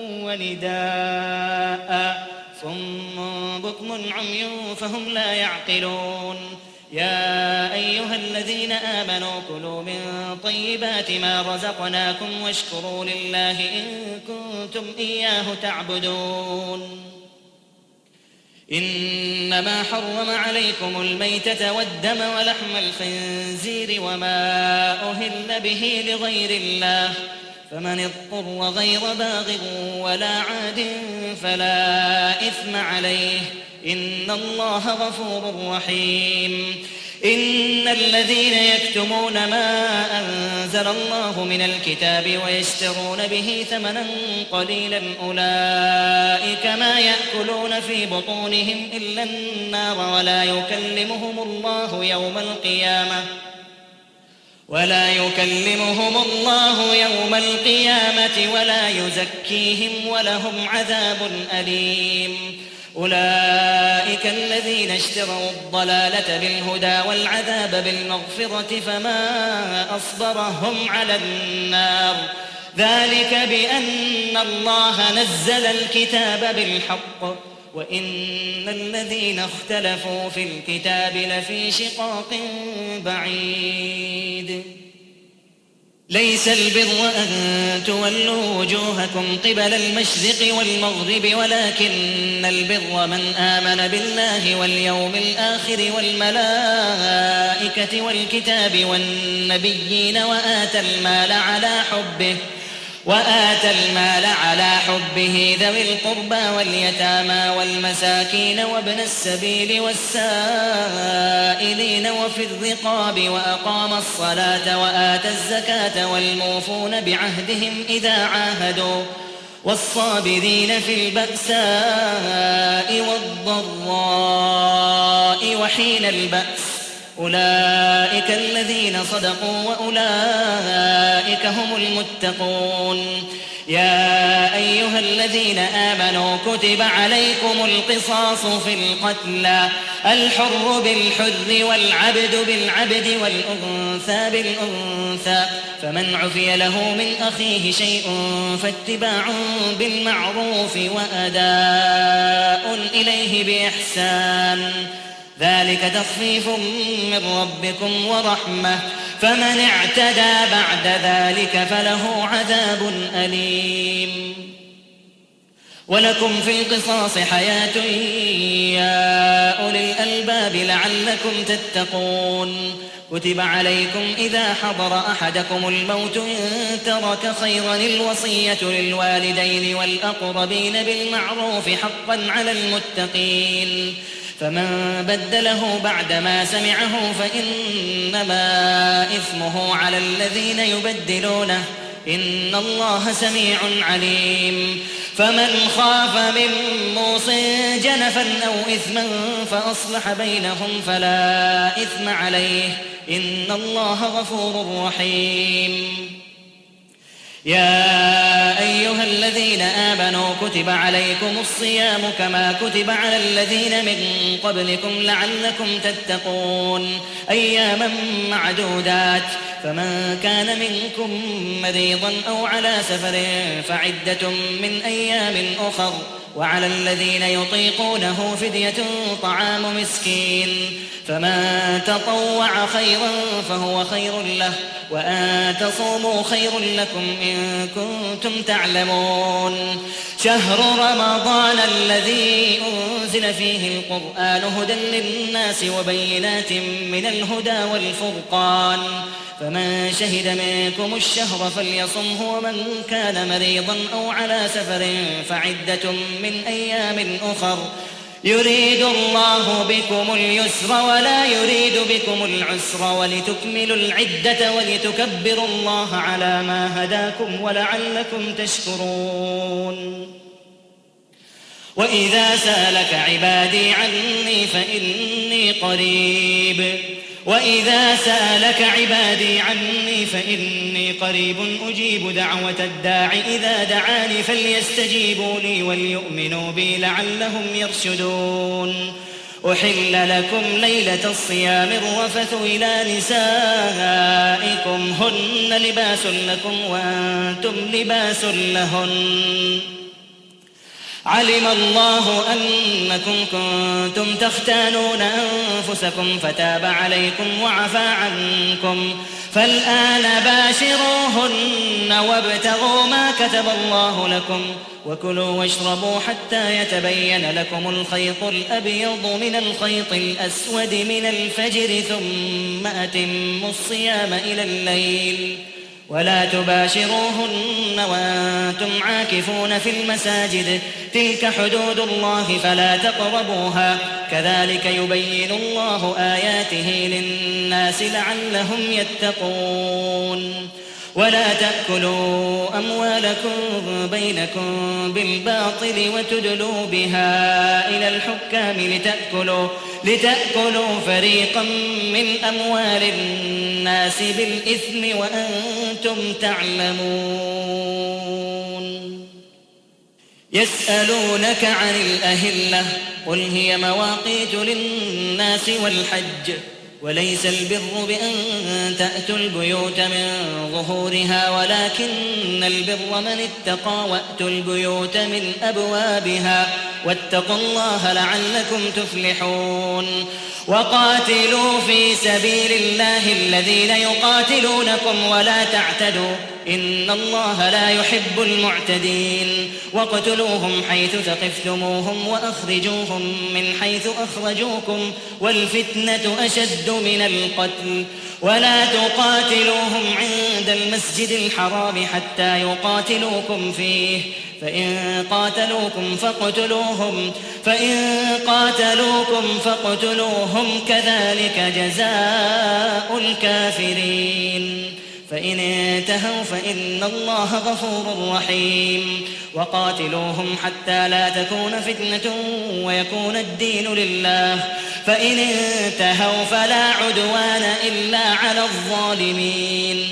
ونداء صم بكم عمي فهم لا يعقلون. يا أيها الذين آمنوا كلوا من طيبات ما رزقناكم واشكروا لله إن كنتم إياه تعبدون. إنما حرم عليكم الميتة والدم ولحم الخنزير وما أهل به لغير الله فمن اضطر غير باغ ولا عاد فلا إثم عليه إن الله غفور رحيم. إن الذين يكتمون ما أنزل الله من الكتاب ويشترون به ثمنا قليلا أولئك ما يأكلون في بطونهم إلا النار ولا يكلمهم الله يوم القيامة ولا يكلمهم الله يوم القيامة ولا يزكيهم ولهم عذاب أليم. أولئك الذين اشتروا الضلالة بالهدى والعذاب بالمغفرة فما أصبرهم على النار ذلك بأن الله نزل الكتاب بالحق وإن الذين اختلفوا في الكتاب لفي شقاق بعيد. ليس البر أن تولوا وجوهكم قبل المشرق والمغرب ولكن البر من آمن بالله واليوم الآخر والملائكة والكتاب والنبيين وآتى المال على حبه وآتى المال على حبه ذوي القربى واليتامى والمساكين وابن السبيل والسائلين وفي الرقاب وأقام الصلاة وآتى الزكاة والموفون بعهدهم إذا عاهدوا والصابرين في البأساء والضراء وحين البأس أولئك الذين صدقوا وأولئك هم المتقون. يا أيها الذين آمنوا كتب عليكم القصاص في القتلى الحر بالحر والعبد بالعبد والأنثى بالأنثى فمن عفي له من أخيه شيء فاتباع بالمعروف وأداء إليه بإحسان ذلك تخفيف من ربكم ورحمة فمن اعتدى بعد ذلك فله عذاب أليم. ولكم في القصاص حياة يا أولي الألباب لعلكم تتقون. كتب عليكم إذا حضر أحدكم الموت إن ترك خيرا الوصية للوالدين والأقربين بالمعروف حقا على المتقين فمن بدله بعدما سمعه فإنما إثمه على الذين يبدلونه إن الله سميع عليم. فمن خاف من موص جنفا أو إثما فأصلح بينهم فلا إثم عليه إن الله غفور رحيم. يا أيها الذين آمنوا كتب عليكم الصيام كما كتب على الذين من قبلكم لعلكم تتقون أياما معدودات فمن كان منكم مريضا أو على سفر فعدة من أيام أخر وعلى الذين يطيقونه فدية طعام مسكين فمن تطوع خيرا فهو خير له وأن تصوموا خير لكم إن كنتم تعلمون شهر رمضان الذي أنزل فيه القرآن هدى للناس وبينات من الهدى والفرقان فمن شهد منكم الشهر فليصمه ومن كان مريضا أو على سفر فعدة من أيام أخر يريد الله بكم اليسر ولا يريد بكم العسر ولتكملوا العدة ولتكبروا الله على ما هداكم ولعلكم تشكرون وإذا سألك عبادي عني فإني قريب وإذا سألك عبادي عني فإني قريب أجيب دعوة الداع إذا دعاني فليستجيبوا لي وليؤمنوا بي لعلهم يرشدون أحل لكم ليلة الصيام الرفث إلى نسائكم هن لباس لكم وأنتم لباس لهن علم الله أنكم كنتم تختانون أنفسكم فتاب عليكم وعفى عنكم فالآن باشروهن وابتغوا ما كتب الله لكم وكلوا واشربوا حتى يتبين لكم الخيط الأبيض من الخيط الأسود من الفجر ثم أتموا الصيام إلى الليل ولا تباشروهن وأنتم عاكفون في المساجد تلك حدود الله فلا تقربوها كذلك يبين الله آياته للناس لعلهم يتقون ولا تأكلوا أموالكم بينكم بالباطل وتدلوا بها إلى الحكام لتأكلوا, لتأكلوا فريقا من أموال الناس بالإثم وأنتم تعلمون يسألونك عن الأهلة قل هي مواقيت للناس والحج وليس البر بأن تأتوا البيوت من ظهورها ولكن البر من اتقى وأتوا البيوت من أبوابها واتقوا الله لعلكم تفلحون وقاتلوا في سبيل الله الذين يقاتلونكم ولا تعتدوا إن الله لا يحب المعتدين واقتلوهم حيث ثقفتموهم وأخرجوهم من حيث أخرجوكم والفتنة أشد من القتل ولا تقاتلوهم عند المسجد الحرام حتى يقاتلوكم فيه فإن قاتلوكم فاقتلوهم فإن قاتلوكم فاقتلوهم كذلك جزاء الكافرين فإن انتهوا فإن الله غفور رحيم وقاتلوهم حتى لا تكون فتنة ويكون الدين لله فإن انتهوا فلا عدوان إلا على الظالمين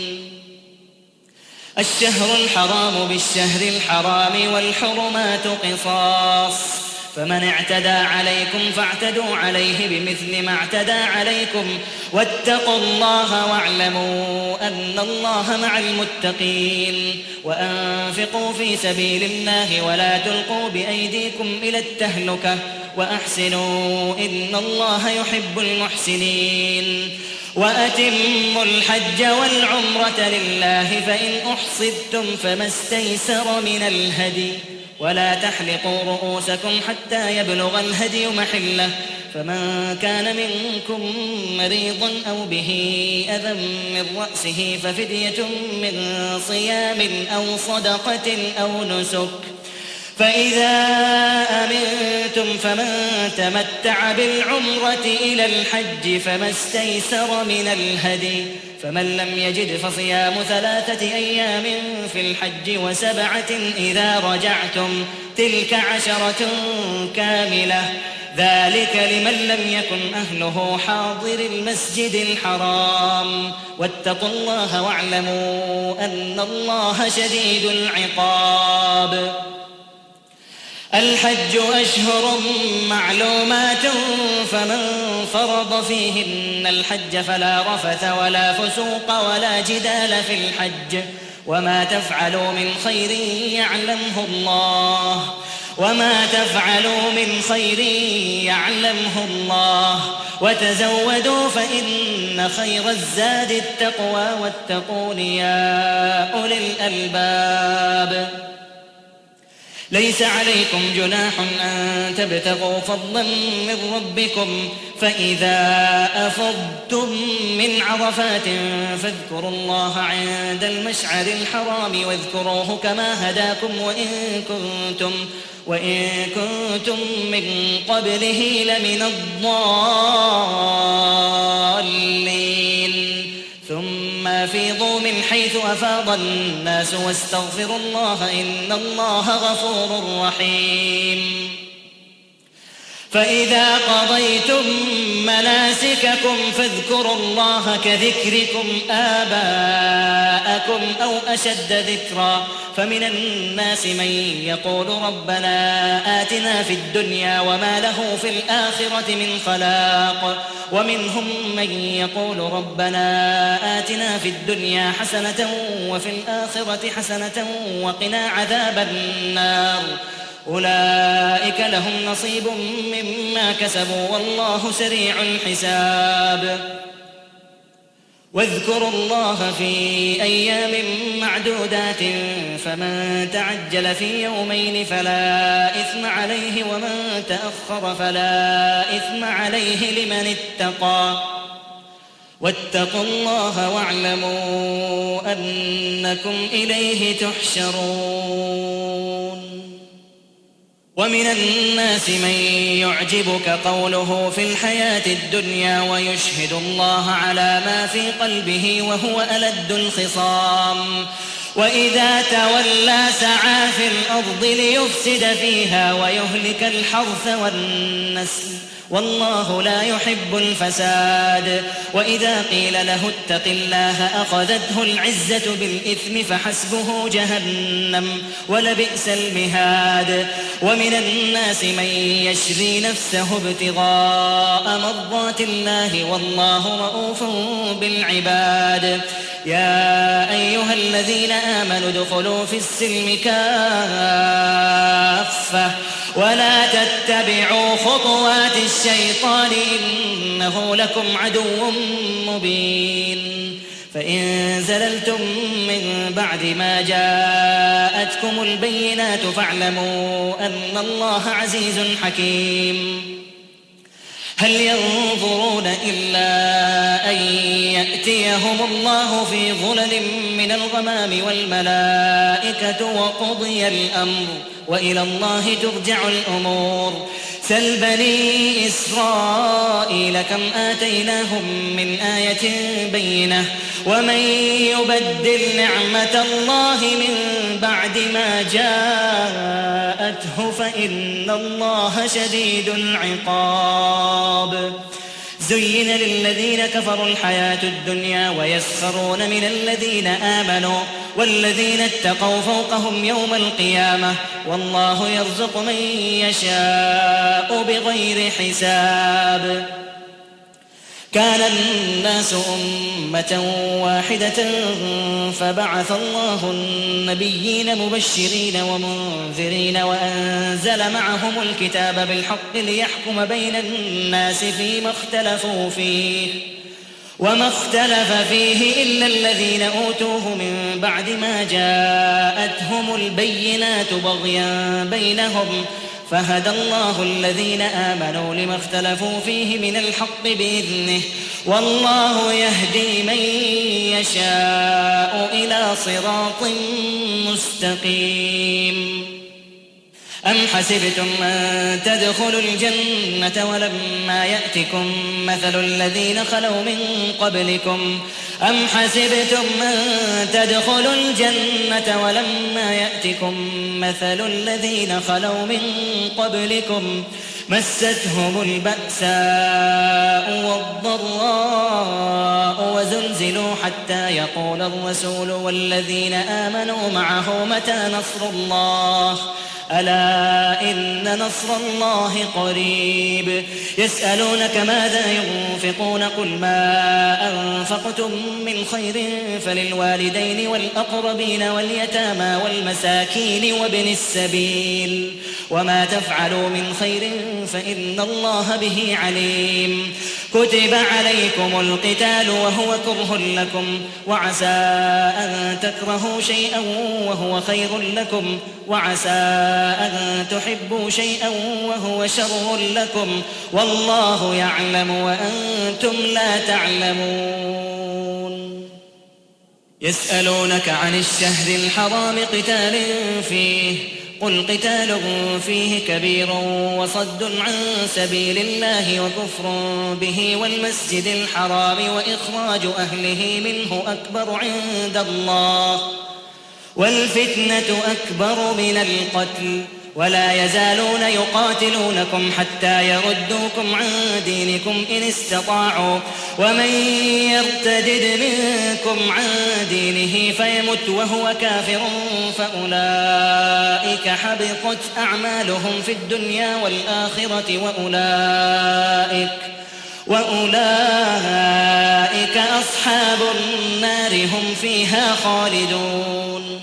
الشهر الحرام بالشهر الحرام والحرمات قصاص فمن اعتدى عليكم فاعتدوا عليه بمثل ما اعتدى عليكم واتقوا الله واعلموا أن الله مع المتقين وأنفقوا في سبيل الله ولا تلقوا بأيديكم إلى التهلكة وأحسنوا إن الله يحب المحسنين وأتموا الحج والعمرة لله فإن أحصرتم فما استيسر من الهدي ولا تحلقوا رؤوسكم حتى يبلغ الهدي محله فمن كان منكم مريضا أو به أذى من رأسه ففدية من صيام أو صدقة أو نسك فإذا أمنتم فمن تمتع بالعمرة إلى الحج فما استيسر من الهدي فمن لم يجد فصيام ثلاثة أيام في الحج وسبعة إذا رجعتم تلك عشرة كاملة ذلك لمن لم يكن أهله حاضر المسجد الحرام واتقوا الله واعلموا أن الله شديد العقاب الحج أشهر معلومات فمن فرض فيهن الحج فلا رفث ولا فسوق ولا جدال في الحج وما تفعلوا من خير يعلمه الله وما تفعلوا من خير يعلمه الله وتزودوا فإن خير الزاد التقوى واتقون يا أولي الألباب. ليس عليكم جناح أن تبتغوا فضلا من ربكم فإذا أفضتم من عرفات فاذكروا الله عند المشعر الحرام واذكروه كما هداكم وإن كنتم وإن كنتم من قبله لمن الضالين. ثم أفيضوا من حيث أفاض الناس واستغفروا الله إن الله غفور رحيم. فإذا قضيتم مناسككم فاذكروا الله كذكركم آباءكم أو أشد ذكرا فمن الناس من يقول ربنا آتنا في الدنيا وما له في الآخرة من خلاق ومنهم من يقول ربنا آتنا في الدنيا حسنة وفي الآخرة حسنة وقنا عذاب النار أولئك لهم نصيب مما كسبوا والله سريع الحساب. واذكروا الله في أيام معدودات فمن تعجل في يومين فلا إثم عليه ومن تأخر فلا إثم عليه لمن اتقى واتقوا الله واعلموا أنكم إليه تحشرون. ومن الناس من يعجبك قوله في الحياة الدنيا ويشهد الله على ما في قلبه وهو ألد الخصام وإذا تولى سعى في الأرض ليفسد فيها ويهلك الحرث والنسل والله لا يحب الفساد. وإذا قيل له اتق الله أخذته العزة بالإثم فحسبه جهنم ولبئس المهاد. ومن الناس من يشري نفسه ابتغاء مرضات الله والله رؤوف بالعباد. يا أيها الذين آمنوا ادخلوا في السلم كافة ولا تتبعوا خطوات الشيطان إنه لكم عدو مبين. فإن زللتم من بعد ما جاءتكم البينات فاعلموا أن الله عزيز حكيم. هل ينظرون إلا أن يأتيهم الله في ظلل من الغمام والملائكة وقضي الأمر وإلى الله ترجع الأمور. سل بني إسرائيل كم آتيناهم من آية بينة ومن يبدل نعمة الله من بعد ما جاءته فإن الله شديد العقاب. زين للذين كفروا الحياة الدنيا ويسخرون من الذين آمنوا والذين اتقوا فوقهم يوم القيامة والله يرزق من يشاء بغير حساب. كان الناس أمة واحدة فبعث الله النبيين مبشرين ومنذرين وأنزل معهم الكتاب بالحق ليحكم بين الناس فيما اختلفوا فيه وما اختلف فيه إلا الذين أوتوه من بعد ما جاءتهم البينات بغيا بينهم فهدى الله الذين آمنوا لما اختلفوا فيه من الحق بإذنه والله يهدي من يشاء إلى صراط مستقيم. أم حسبتم أن تدخلوا الجنة ولما يأتكم مثل الذين خلوا من قبلكم أم حسبتم أن تدخلوا الجنة ولما يأتكم مثل الذين خلوا من قبلكم مستهم البأساء والضراء وزلزلوا حتى يقول الرسول والذين آمنوا معه متى نصر الله ألا إن نصر الله قريب يسألونك ماذا ينفقون قل ما أنفقتم من خير فللوالدين والأقربين واليتامى والمساكين وابن السبيل وما تفعلوا من خير فإن الله به عليم كتب عليكم القتال وهو كره لكم وعسى أن تكرهوا شيئا وهو خير لكم وعسى أن تحبوا شيئا وهو شر لكم والله يعلم وأنتم لا تعلمون يسألونك عن الشهر الحرام قتال فيه قل قتال فيه كبير وصد عن سبيل الله وكفر به والمسجد الحرام وإخراج أهله منه أكبر عند الله والفتنة أكبر من القتل ولا يزالون يقاتلونكم حتى يردوكم عن دينكم إن استطاعوا ومن يرتدد منكم عن دينه فيمت وهو كافر فأولئك حبطت أعمالهم في الدنيا والآخرة وأولئك وأولئك أصحاب النار هم فيها خالدون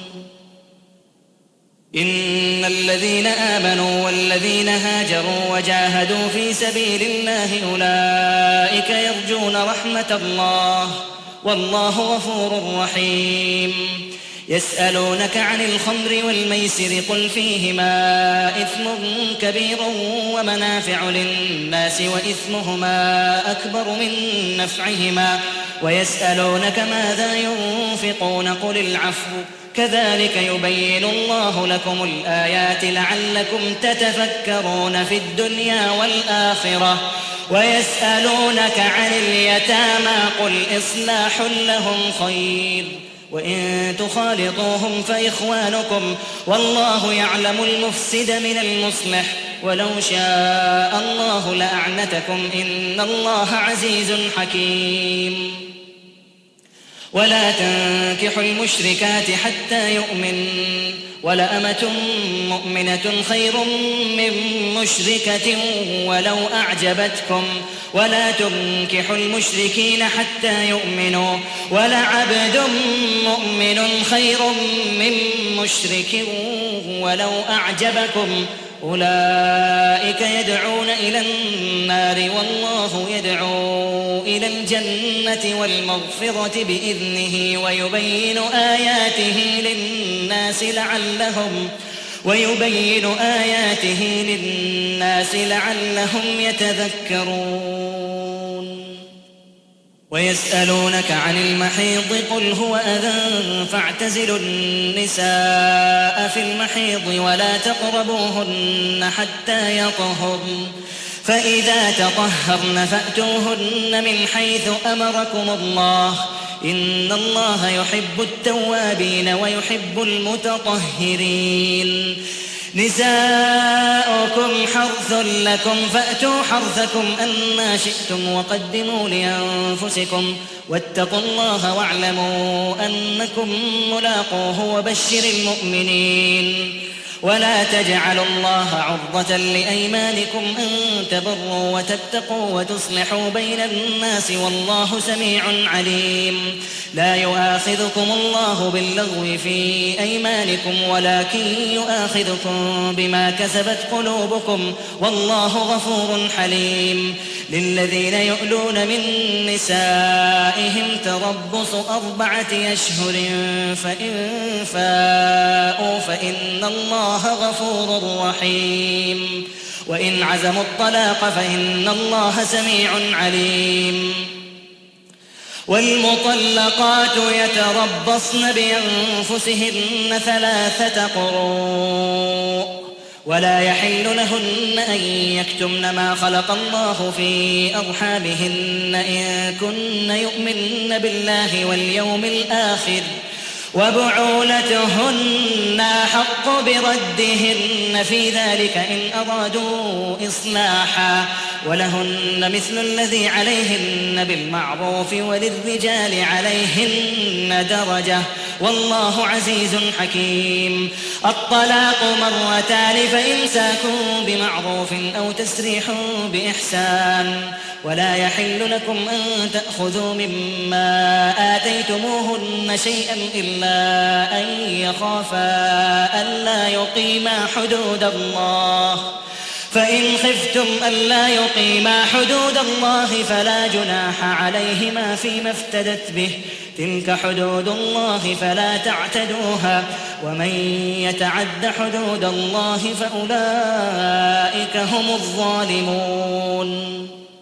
إن الذين آمنوا والذين هاجروا وجاهدوا في سبيل الله أولئك يرجون رحمة الله والله غفور رحيم يسألونك عن الخمر والميسر قل فيهما إثم كبير ومنافع للناس وإثمهما أكبر من نفعهما ويسألونك ماذا ينفقون قل العفو كذلك يبين الله لكم الآيات لعلكم تتفكرون في الدنيا والآخرة ويسألونك عن اليتامى قل إصلاح لهم خير وإن تخالطوهم فإخوانكم والله يعلم المفسد من المصلح ولو شاء الله لأعنتكم إن الله عزيز حكيم ولا تنكحوا المشركات حتى يؤمن ولأمة مؤمنة خير من مشركة ولو أعجبتكم ولا تنكحوا المشركين حتى يؤمنوا ولعبد مؤمن خير من مشرك ولو أعجبكم أولئك يدعون إلى النار والله يدعو إلى الجنة والمغفرة بإذنه ويبين آياته للناس لعلهم ويبين آياته للناس لعلهم يتذكرون ويسألونك عن المحيض قل هو أذى فاعتزلوا النساء في المحيض ولا تقربوهن حتى يطهرن فإذا تطهرن فأتوهن من حيث أمركم الله إن الله يحب التوابين ويحب المتطهرين نساؤكم حرث لكم فأتوا حرثكم أنا شئتم وقدموا لأنفسكم واتقوا الله واعلموا أنكم ملاقوه وبشر المؤمنين ولا تجعلوا الله عرضة لأيمانكم أن تبروا وتتقوا وتصلحوا بين الناس والله سميع عليم لا يؤاخذكم الله باللغو في أيمانكم ولكن يؤاخذكم بما كسبت قلوبكم والله غفور حليم للذين يؤلون من نسائهم تربص أربعة أشهر فإن فاءوا فإن الله غفور رحيم وإن عزموا الطلاق فإن الله سميع عليم والمطلقات يتربصن بأنفسهن ثلاثة قروء ولا يحل لهن أن يكتمن ما خلق الله في أرحامهن إن كن يؤمن بالله واليوم الآخر وبعولتهن أحق بردهن في ذلك إن أرادوا إصلاحا ولهن مثل الذي عليهن بالمعروف وللرجال عليهن درجة والله عزيز حكيم. الطلاق مرتان فإمساك بمعروف أو تسريح بإحسان ولا يحل لكم أن تأخذوا مما آتيتموهن شيئا إلا أن يخافا ألا يقيما حدود الله فإن خفتم ألا يقيما حدود الله فلا جناح عليهما فيما افتدت به تلك حدود الله فلا تعتدوها ومن يتعد حدود الله فأولئك هم الظالمون.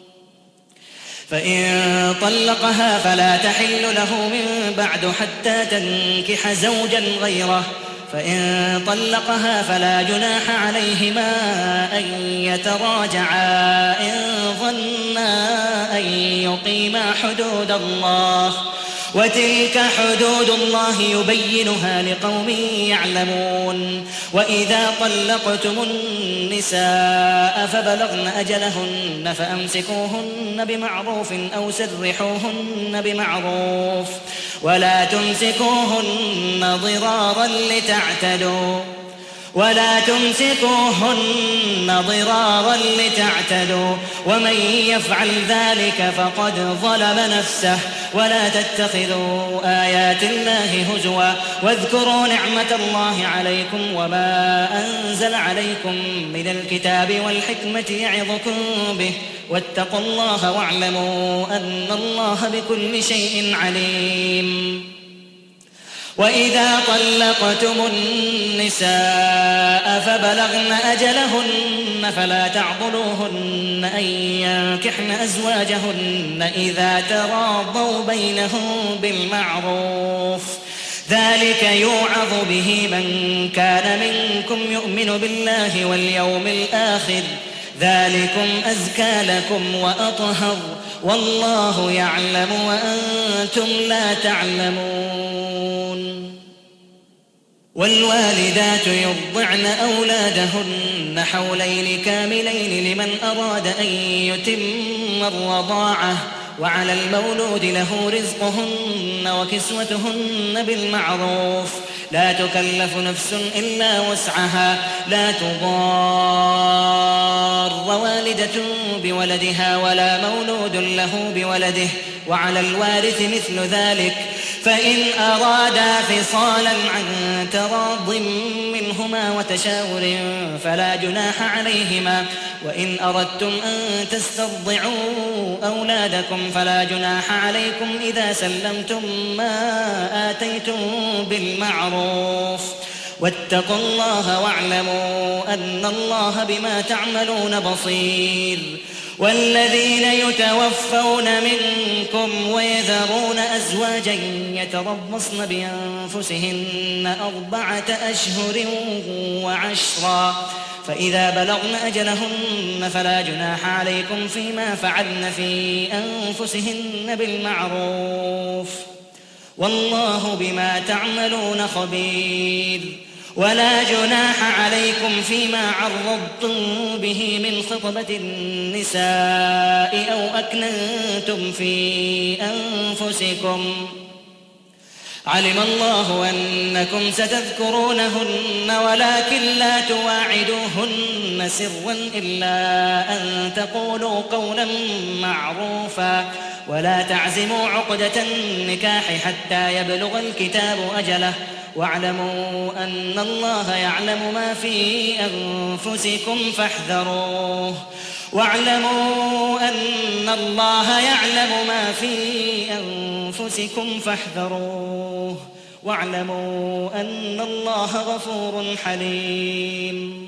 فإن طلقها فلا تحل له من بعد حتى تنكح زوجا غيره فإن طلقها فلا جناح عليهما أن يتراجعا إن ظنا أن يقيما حدود الله وتلك حدود الله يبينها لقوم يعلمون. وإذا طلقتم النساء فبلغن أجلهن فأمسكوهن بمعروف أو سرحوهن بمعروف ولا تمسكوهن ضرارا لتعتدوا ولا تمسكوهن ضرارا لتعتدوا ومن يفعل ذلك فقد ظلم نفسه ولا تتخذوا آيات الله هزوا واذكروا نعمة الله عليكم وما أنزل عليكم من الكتاب والحكمة يعظكم به واتقوا الله واعلموا أن الله بكل شيء عليم. وإذا طلقتم النساء فبلغن أجلهن فلا تعضلوهن أن ينكحن أزواجهن إذا تراضوا بينهم بالمعروف ذلك يوعظ به من كان منكم يؤمن بالله واليوم الآخر ذلكم أزكى لكم وأطهر والله يعلم وأنتم لا تعلمون. والوالدات يرضعن أولادهن حولين كاملين لمن أراد أن يتم الرضاعة وعلى المولود له رزقهن وكسوتهن بالمعروف لا تكلف نفس إلا وسعها لا تضار والدة بولدها ولا مولود له بولده وعلى الوارث مثل ذلك فإن أرادا فصالا عن تراض منهما وتشاور فلا جناح عليهما وإن أردتم أن تسترضعوا أولادكم فلا جناح عليكم إذا سلمتم ما آتيتم بالمعروف واتقوا الله واعلموا أن الله بما تعملون بصير. والذين يتوفون منكم ويذرون أزواجا يتربصن بأنفسهن أربعة أشهر وعشرا فإذا بلغن أجلهن فلا جناح عليكم فيما فعلن في أنفسهن بالمعروف والله بما تعملون خبير. ولا جناح عليكم فيما عرضتم به من خطبة النساء أو أكننتم في أنفسكم علم الله أنكم ستذكرونهن ولكن لا تواعدوهن سرا إلا أن تقولوا قولا معروفا ولا تعزموا عقدة النكاح حتى يبلغ الكتاب أجله واعلموا أن الله يعلم ما في أنفسكم فاحذروه واعلموا أن الله يعلم ما في أنفسكم فاحذروه واعلموا أن الله غفور حليم.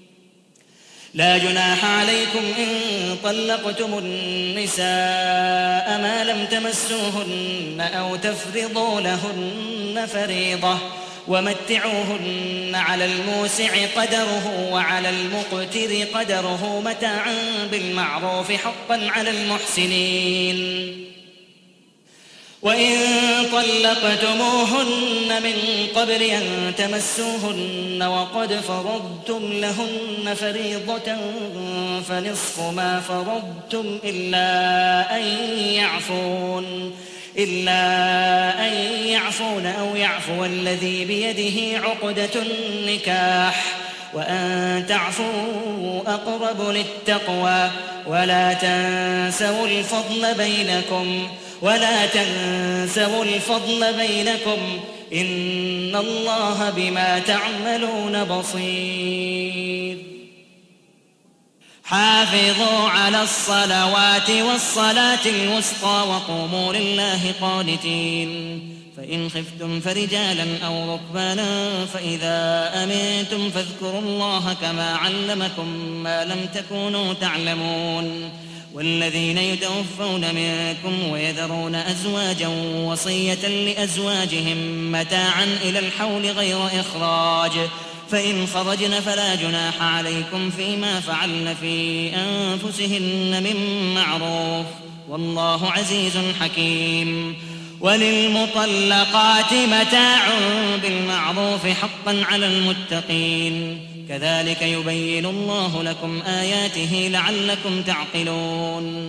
لا جناح عليكم إن طلقتم النساء ما لم تمسوهن أو تفرضوا لهن فريضة ومتعوهن على الموسع قدره وعلى المقتر قدره متاعا بالمعروف حقا على المحسنين. وإن طلقتموهن من قبل أن تمسوهن وقد فرضتم لهن فريضة فنصف ما فرضتم إلا أن يعفون إلا أن يعفون أو يعفو الذي بيده عقدة النكاح وأن تعفوا أقرب للتقوى ولا تنسوا الفضل بينكم ولا تنسوا الفضل بينكم إن الله بما تعملون بصير. حافظوا على الصلوات والصلاة الوسطى وقوموا لله قانتين. فإن خفتم فرجالا أو ركبانا فإذا أمنتم فاذكروا الله كما علمكم ما لم تكونوا تعلمون. والذين يتوفون منكم ويذرون أزواجا وصية لأزواجهم متاعا إلى الحول غير إخراج فإن خرجن فلا جناح عليكم فيما فعلن في أنفسهن من معروف والله عزيز حكيم. وللمطلقات متاع بالمعروف حقا على المتقين كذلك يبين الله لكم آياته لعلكم تعقلون.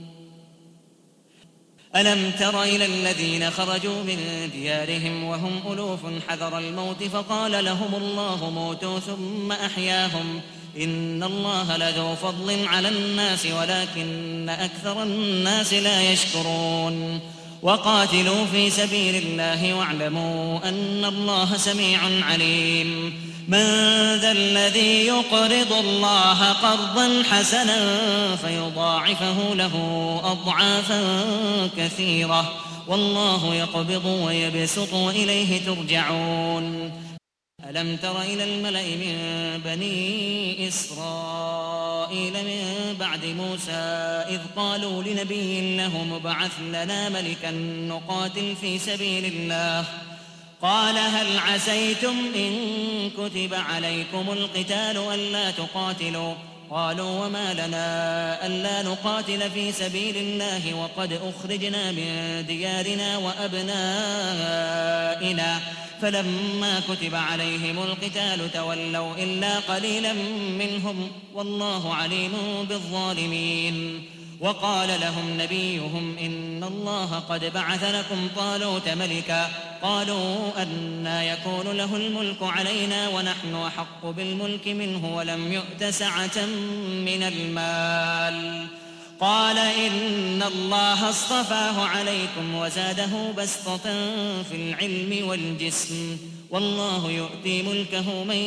ألم تر إلى الذين خرجوا من ديارهم وهم ألوف حذر الموت فقال لهم الله موتوا ثم أحياهم إن الله لذو فضل على الناس ولكن أكثر الناس لا يشكرون. وقاتلوا في سبيل الله واعلموا أن الله سميع عليم. من ذا الذي يقرض الله قرضا حسنا فيضاعفه له أضعافا كثيرة والله يقبض ويبسط وإليه ترجعون. ألم تر إلى الملأ من بني إسرائيل من بعد موسى إذ قالوا لنبي له مبعث لنا ملكا نقاتل في سبيل الله قال هل عسيتم إن كتب عليكم القتال ألا تقاتلوا قالوا وما لنا ألا نقاتل في سبيل الله وقد أخرجنا من ديارنا وأبنائنا فلما كتب عليهم القتال تولوا إلا قليلا منهم والله عليم بالظالمين. وقال لهم نبيهم إن الله قد بعث لكم طالوت ملكا قالوا أنى يكون له الملك علينا ونحن أحق بالملك منه ولم يؤت سعة من المال قال إن الله اصطفاه عليكم وزاده بسطة في العلم والجسم والله يؤتي ملكه من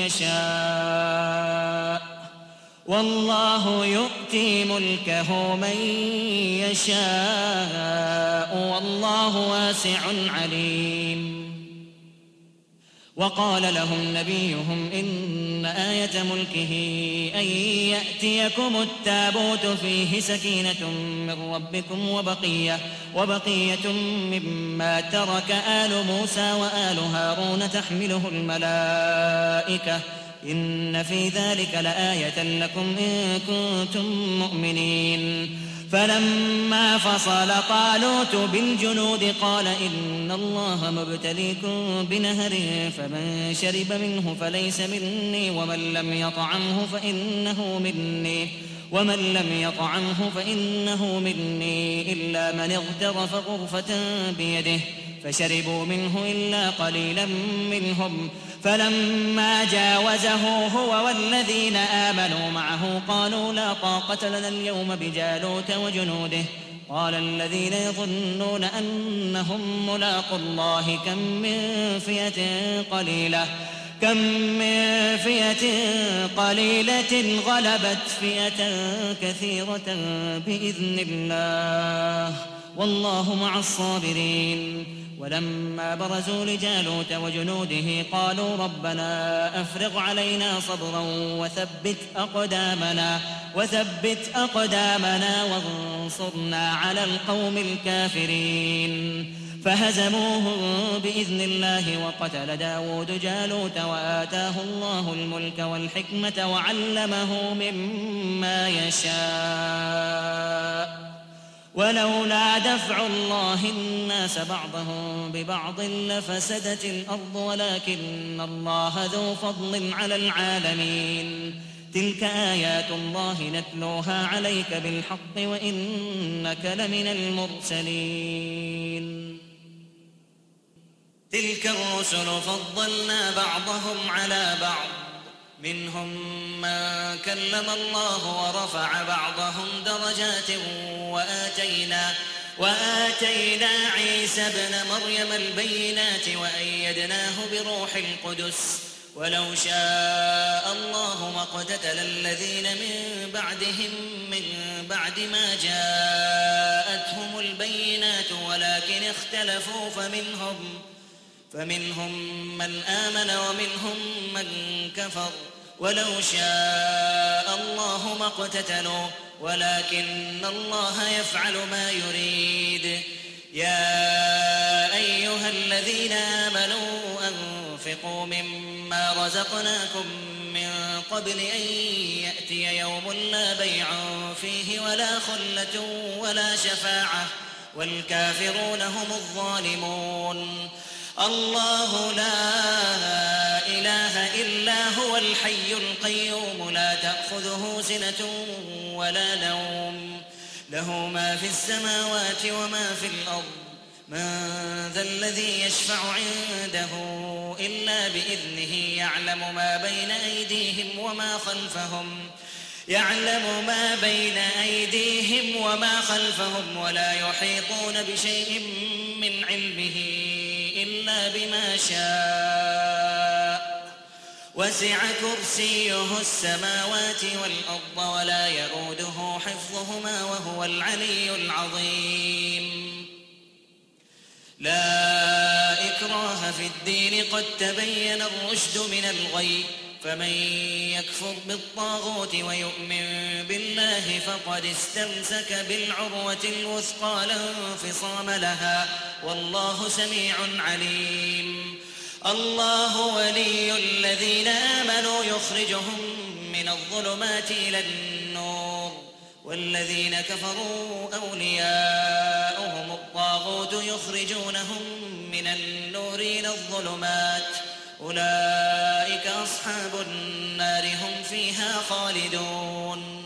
يشاء والله يؤتي ملكه من يشاء والله واسع عليم. وقال لهم نبيهم إن آية ملكه أن يأتيكم التابوت فيه سكينة من ربكم وبقية, وبقية مما ترك آل موسى وآل هارون تحمله الملائكة إن في ذلك لآية لكم إن كنتم مؤمنين. فلما فصل طالوت بالجنود قال إن الله مبتليكم بنهر فمن شرب منه فليس مني ومن لم يطعمه فإنه مني ومن لم يطعمه فإنه مني إلا من اغترف غرفة بيده فشربوا منه إلا قليلا منهم. فلما جاوزه هو والذين آمنوا معه قالوا لا طاقة لنا اليوم بجالوت وجنوده قال الذين يظنون أنهم ملاقوا الله كم من فئة قليلة كم من فئة قليلة غلبت فئة كثيرة بإذن الله والله مع الصابرين. ولما برزوا لجالوت وجنوده قالوا ربنا أفرغ علينا صبرا وثبت أقدامنا وثبت أقدامنا وانصرنا على القوم الكافرين. فهزموهم بإذن الله وقتل داود جالوت وآتاه الله الملك والحكمة وعلمه مما يشاء ولولا دفع الله الناس بعضهم ببعض لفسدت الأرض ولكن الله ذو فضل على العالمين. تلك آيات الله نتلوها عليك بالحق وإنك لمن المرسلين. تلك الرسل فضلنا بعضهم على بعض منهم من كلم الله ورفع بعضهم درجات وآتينا, وآتينا عيسى ابن مريم البينات وأيدناه بروح القدس ولو شاء الله ما اقتتل الذين من بعدهم من بعد ما جاءتهم البينات ولكن اختلفوا فمنهم فمنهم من آمن ومنهم من كفر ولو شاء الله ما اقتتلوا ولكن الله يفعل ما يريد. يا أيها الذين آمنوا أنفقوا مما رزقناكم من قبل أن يأتي يوم لا بيع فيه ولا خلة ولا شفاعة والكافرون هم الظالمون. الله لا إله إلا هو الحي القيوم لا تأخذه سنة ولا نوم له ما في السماوات وما في الأرض من ذا الذي يشفع عنده إلا بإذنه يعلم ما بين أيديهم وما خلفهم يعلم ما بين أيديهم وما خلفهم ولا يحيطون بشيء من علمه إلا بما شاء وسع كرسيه السماوات والأرض ولا يؤوده حفظهما وهو العلي العظيم. لا إكراه في الدين قد تبين الرشد من الغي فمن يكفر بالطاغوت ويؤمن بالله فقد استمسك بالعروة الوثقى لا انفصام لها والله سميع عليم. الله ولي الذين آمنوا يخرجهم من الظلمات إلى النور والذين كفروا أولياؤهم الطاغوت يخرجونهم من النور إلى الظلمات أولئك أصحاب النار هم فيها خالدون.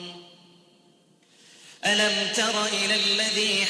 ألم تر إلى الذي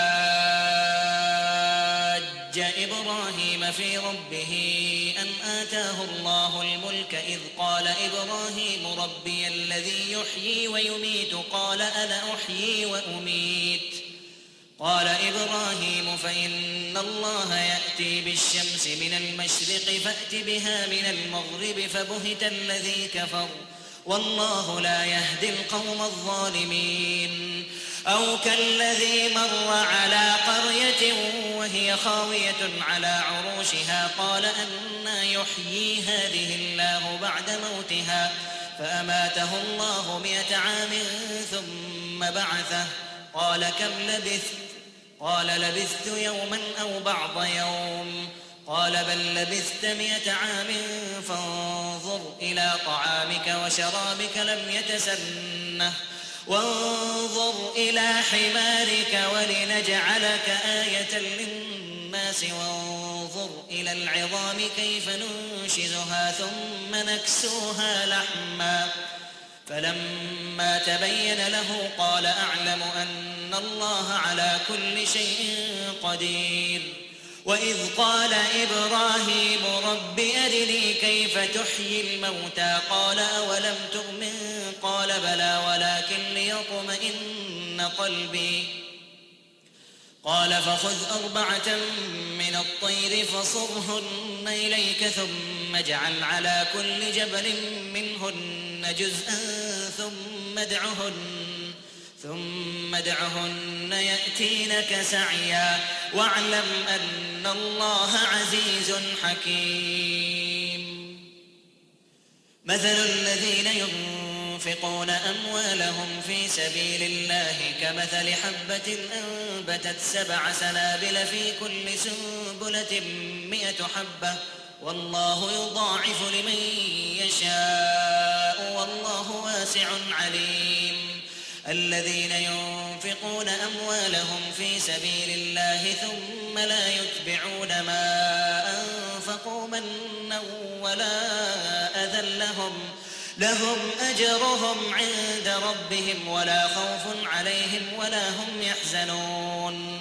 حاج إبراهيم في ربه أن آتاه الله الملك إذ قال إبراهيم ربي الذي يحيي ويميت قال أنا أحيي وأميت قال إبراهيم فإن الله يأتي بالشمس من المشرق فأت بها من المغرب فبهت الذي كفر والله لا يهدي القوم الظالمين. أو كالذي مر على قرية وهي خاوية على عروشها قال أنى يحيي هذه الله بعد موتها فأماته الله مئة عام ثم بعثه قال كم لبثت قال لبثت يوما أو بعض يوم قال بل لبثت مئة عام فانظر إلى طعامك وشرابك لم يتسنه وانظر إلى حمارك ولنجعلك آية للناس وانظر إلى العظام كيف ننشزها ثم نكسوها لحما فلما تبين له قال أعلم أن الله على كل شيء قدير. وإذ قال إبراهيم رب أرني كيف تحيي الموتى قال أولم تؤمن قال بلى ولكن ليطمئن قلبي قال فخذ أربعة من الطير فصرهن إليك ثم اجعل على كل جبل منهن جزءا ثم ادعهن ثم ادعهن يأتينك سعيا واعلم أن الله عزيز حكيم. مثل الذين ينفقون أموالهم في سبيل الله كمثل حبة أنبتت سبع سنابل في كل سنبلة مئة حبة والله يضاعف لمن يشاء والله واسع عليم. الذين ينفقون ينفقون أموالهم في سبيل الله ثم لا يتبعون ما أنفقوا منا ولا أذى لهم لهم أجرهم عند ربهم ولا خوف عليهم ولا هم يحزنون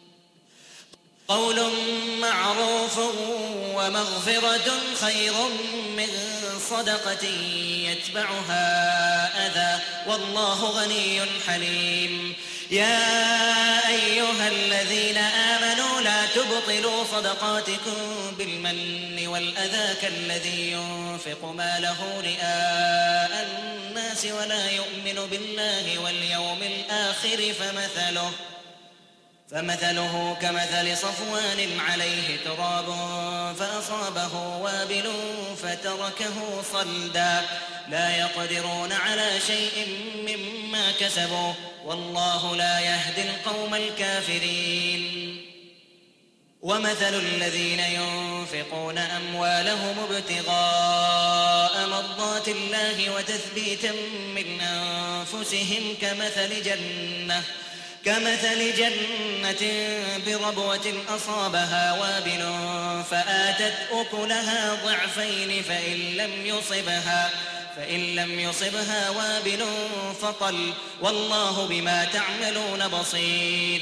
قول معروف ومغفرة خير من صدقة يتبعها أذى والله غني حليم يا أيها الذين آمنوا لا تبطلوا صدقاتكم بالمن والأذى كالذي ينفق ماله رئاء الناس ولا يؤمن بالله واليوم الآخر فمثله فمثله كمثل صفوان عليه تراب فأصابه وابل فتركه صلدا لا يقدرون على شيء مما كسبوا والله لا يهدي القوم الكافرين ومثل الذين ينفقون أموالهم ابتغاء مرضات الله وتثبيتا من أنفسهم كمثل جنة كمثل جنة بربوة أصابها وابل فآتت أكلها ضعفين فإن لم يصبها فإن لم يصبها وابل فطل والله بما تعملون بصير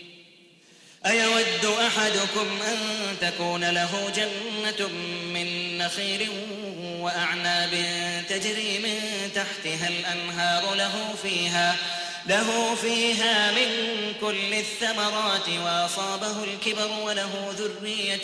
أيود أحدكم أن تكون له جنة من نخيل وأعناب تجري من تحتها الأنهار له فيها له فيها من كل الثمرات وأصابه الكبر وله ذرية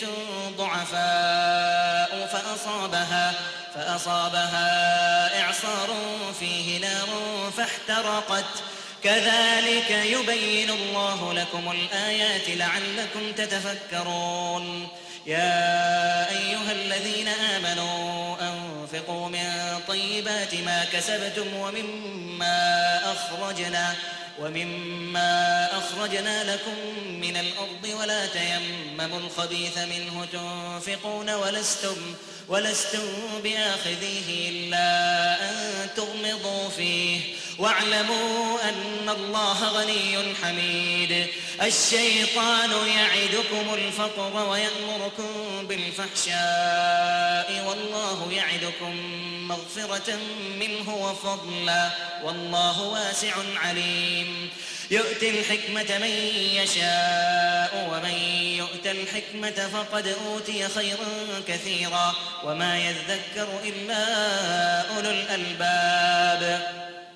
ضعفاء فأصابها, فأصابها إعصار فيه نار فاحترقت كذلك يبين الله لكم الآيات لعلكم تتفكرون يا أيها الذين آمنوا أنفقوا من طيبات ما كسبتم ومما أخرجنا ومما أخرجنا لكم من الأرض ولا تيمموا الخبيث منه تنفقون ولستم ولستم بآخذيه إلا أن تغمضوا فيه واعلموا أن الله غني حميد الشيطان يعدكم الفقر ويأمركم بالفحشاء والله يعدكم مغفرة منه وفضلا والله واسع عليم يؤتي الحكمة من يشاء ومن يؤت الحكمة فقد أوتي خيرا كثيرا وما يذكر إلا أولو الألباب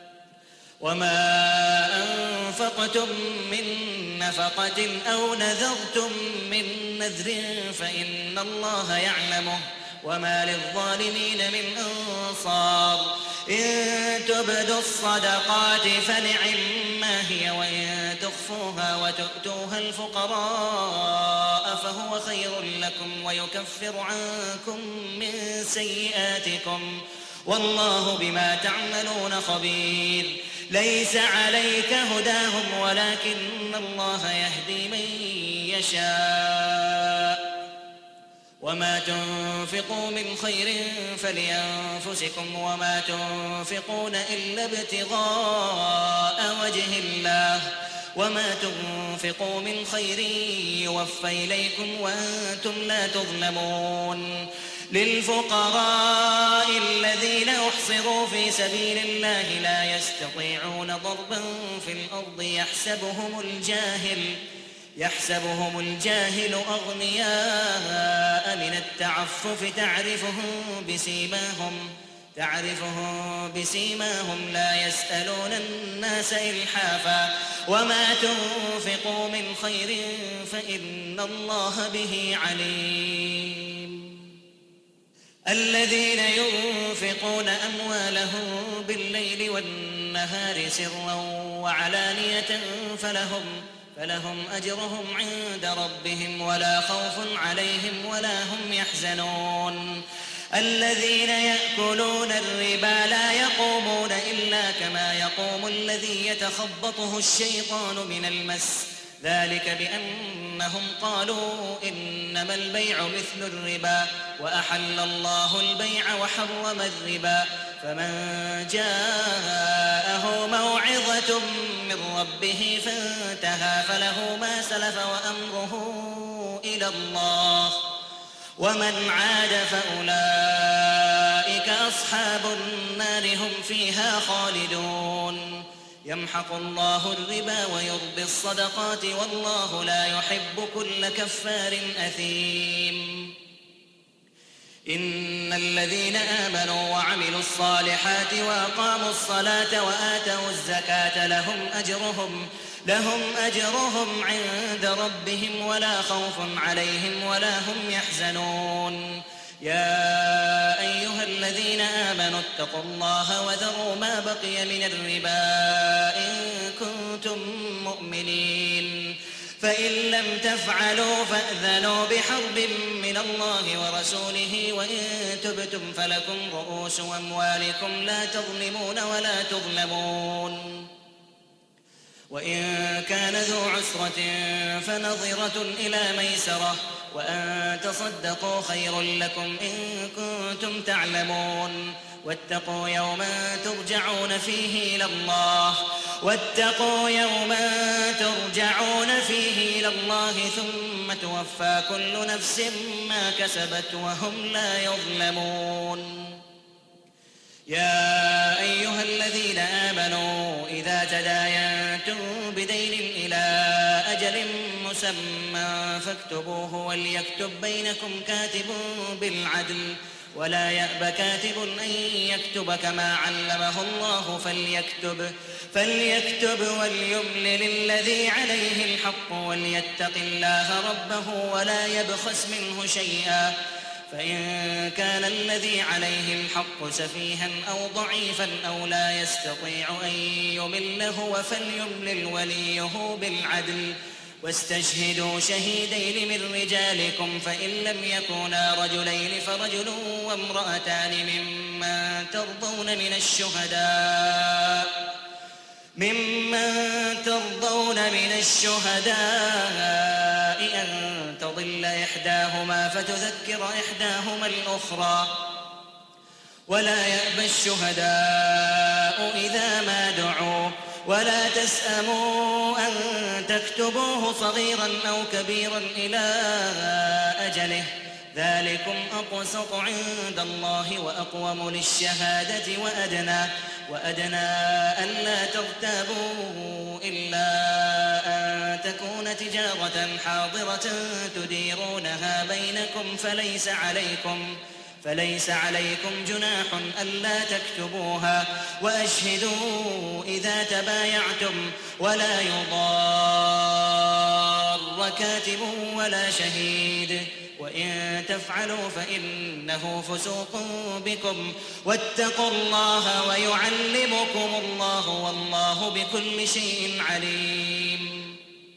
وما أنفقتم من نفقة أو نذرتم من نذر فإن الله يعلمه وما للظالمين من أنصار إن تبدوا الصدقات فنعما هي وإن تخفوها وتؤتوها الفقراء فهو خير لكم ويكفر عنكم من سيئاتكم والله بما تعملون خبير ليس عليك هداهم ولكن الله يهدي من يشاء وما تنفقوا من خير فلينفسكم وما تنفقون إلا ابتغاء وجه الله وما تنفقوا من خير يوفى إليكم وأنتم لا تظلمون للفقراء الذين أحصروا في سبيل الله لا يستطيعون ضربا في الأرض يحسبهم الجاهل يحسبهم الجاهل أغنياء من التعفف تعرفهم بسيماهم تعرفهم بسيماهم لا يسألون الناس إلحافا وما تنفقوا من خير فإن الله به عليم الذين ينفقون أموالهم بالليل والنهار سرا وعلانية فلهم فلهم أجرهم عند ربهم ولا خوف عليهم ولا هم يحزنون الذين يأكلون الربا لا يقومون إلا كما يقوم الذي يتخبطه الشيطان من المس ذلك بأنهم قالوا إنما البيع مثل الربا وأحل الله البيع وحرم الربا فمن جاءه موعظة من ربه فانتهى فله ما سلف وأمره إلى الله ومن عاد فأولئك أصحاب النار هم فيها خالدون يمحق الله الربا ويربي الصدقات والله لا يحب كل كفار أثيم إن الذين آمنوا وعملوا الصالحات وأقاموا الصلاة وآتوا الزكاة لهم أجرهم لهم أجرهم عند ربهم ولا خوف عليهم ولا هم يحزنون يا أيها الذين آمنوا اتقوا الله وذروا ما بقي من الربا إن كنتم مؤمنين فإن لم تفعلوا فأذنوا بحرب من الله ورسوله وإن تبتم فلكم رؤوس أموالكم لا تظلمون ولا تظلمون وإن كان ذو عسرة فنظرة إلى ميسرة وأن تصدقوا خير لكم إن كنتم تعلمون واتقوا يوما ترجعون فيه إلى الله واتقوا يوما ترجعون فيه إلى الله ثم توفى كل نفس ما كسبت وهم لا يظلمون يا أيها الذين آمنوا إذا تداينتم بدين إلى أجل مسمى فاكتبوه وليكتب بينكم كاتب بالعدل ولا يأب كاتب أن يكتب كما علمه الله فليكتب فليكتب وليملل الذي عليه الحق وليتق الله ربه ولا يبخس منه شيئا فإن كان الذي عليه الحق سفيها أو ضعيفا أو لا يستطيع أن يمل هو فليملل وليه بالعدل واستشهدوا شهيدين من رجالكم فإن لم يكونا رجلين فرجل وامرأتان ممن ترضون من الشهداء ممن ترضون من الشهداء أن تضل إحداهما فتذكر إحداهما الأخرى ولا يأبى الشهداء إذا ما دعوا ولا تسأموا أن تكتبوه صغيرا أو كبيرا إلى أجله ذلكم أقسط عند الله وأقوم للشهادة وأدنى وأدنى ألا ترتابوا إلا أن تكون تجارة حاضرة تديرونها بينكم فليس عليكم فليس عليكم جناح ألا تكتبوها وأشهدوا إذا تبايعتم ولا يضار كاتب ولا شهيد وإن تفعلوا فإنه فسوق بكم واتقوا الله ويعلمكم الله والله بكل شيء عليم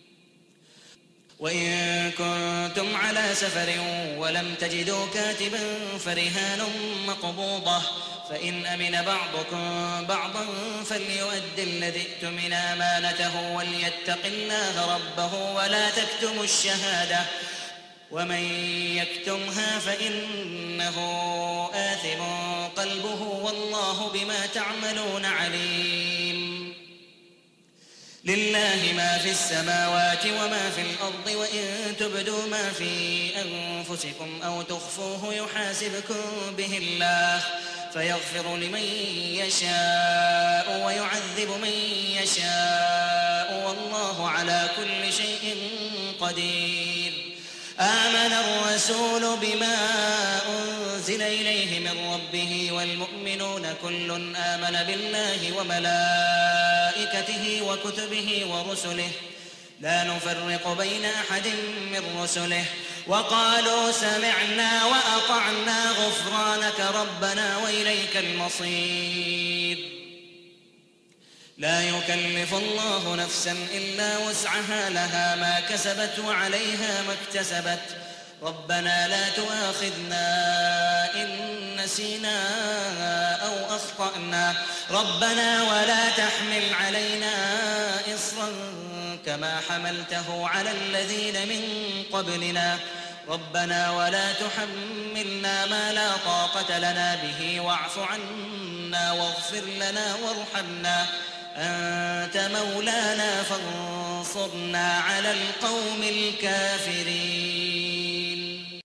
وإن كنتم على سفر ولم تجدوا كاتبا فرهان مقبوضة فإن أمن بعضكم بعضا فليؤد الذي ائتمن أمانته وليتق الله ربه ولا تكتموا الشهادة ومن يكتمها فإنه آثم قلبه والله بما تعملون عليم لله ما في السماوات وما في الأرض وإن تبدوا ما في أنفسكم أو تخفوه يحاسبكم به الله فيغفر لمن يشاء ويعذب من يشاء والله على كل شيء قدير آمن الرسول بما أنزل إليه من ربه والمؤمنون كل آمن بالله وملائكته وكتبه ورسله لا نفرق بين أحد من رسله وقالوا سمعنا وأطعنا غفرانك ربنا وإليك المصير لا يكلف الله نفسا إلا وسعها لها ما كسبت وعليها ما اكتسبت ربنا لا تؤاخذنا إن نسينا أو أخطأنا ربنا ولا تحمل علينا إصرا كما حملته على الذين من قبلنا ربنا ولا تحملنا ما لا طاقة لنا به واعف عنا واغفر لنا وارحمنا أنت مولانا فانصرنا على القوم الكافرين.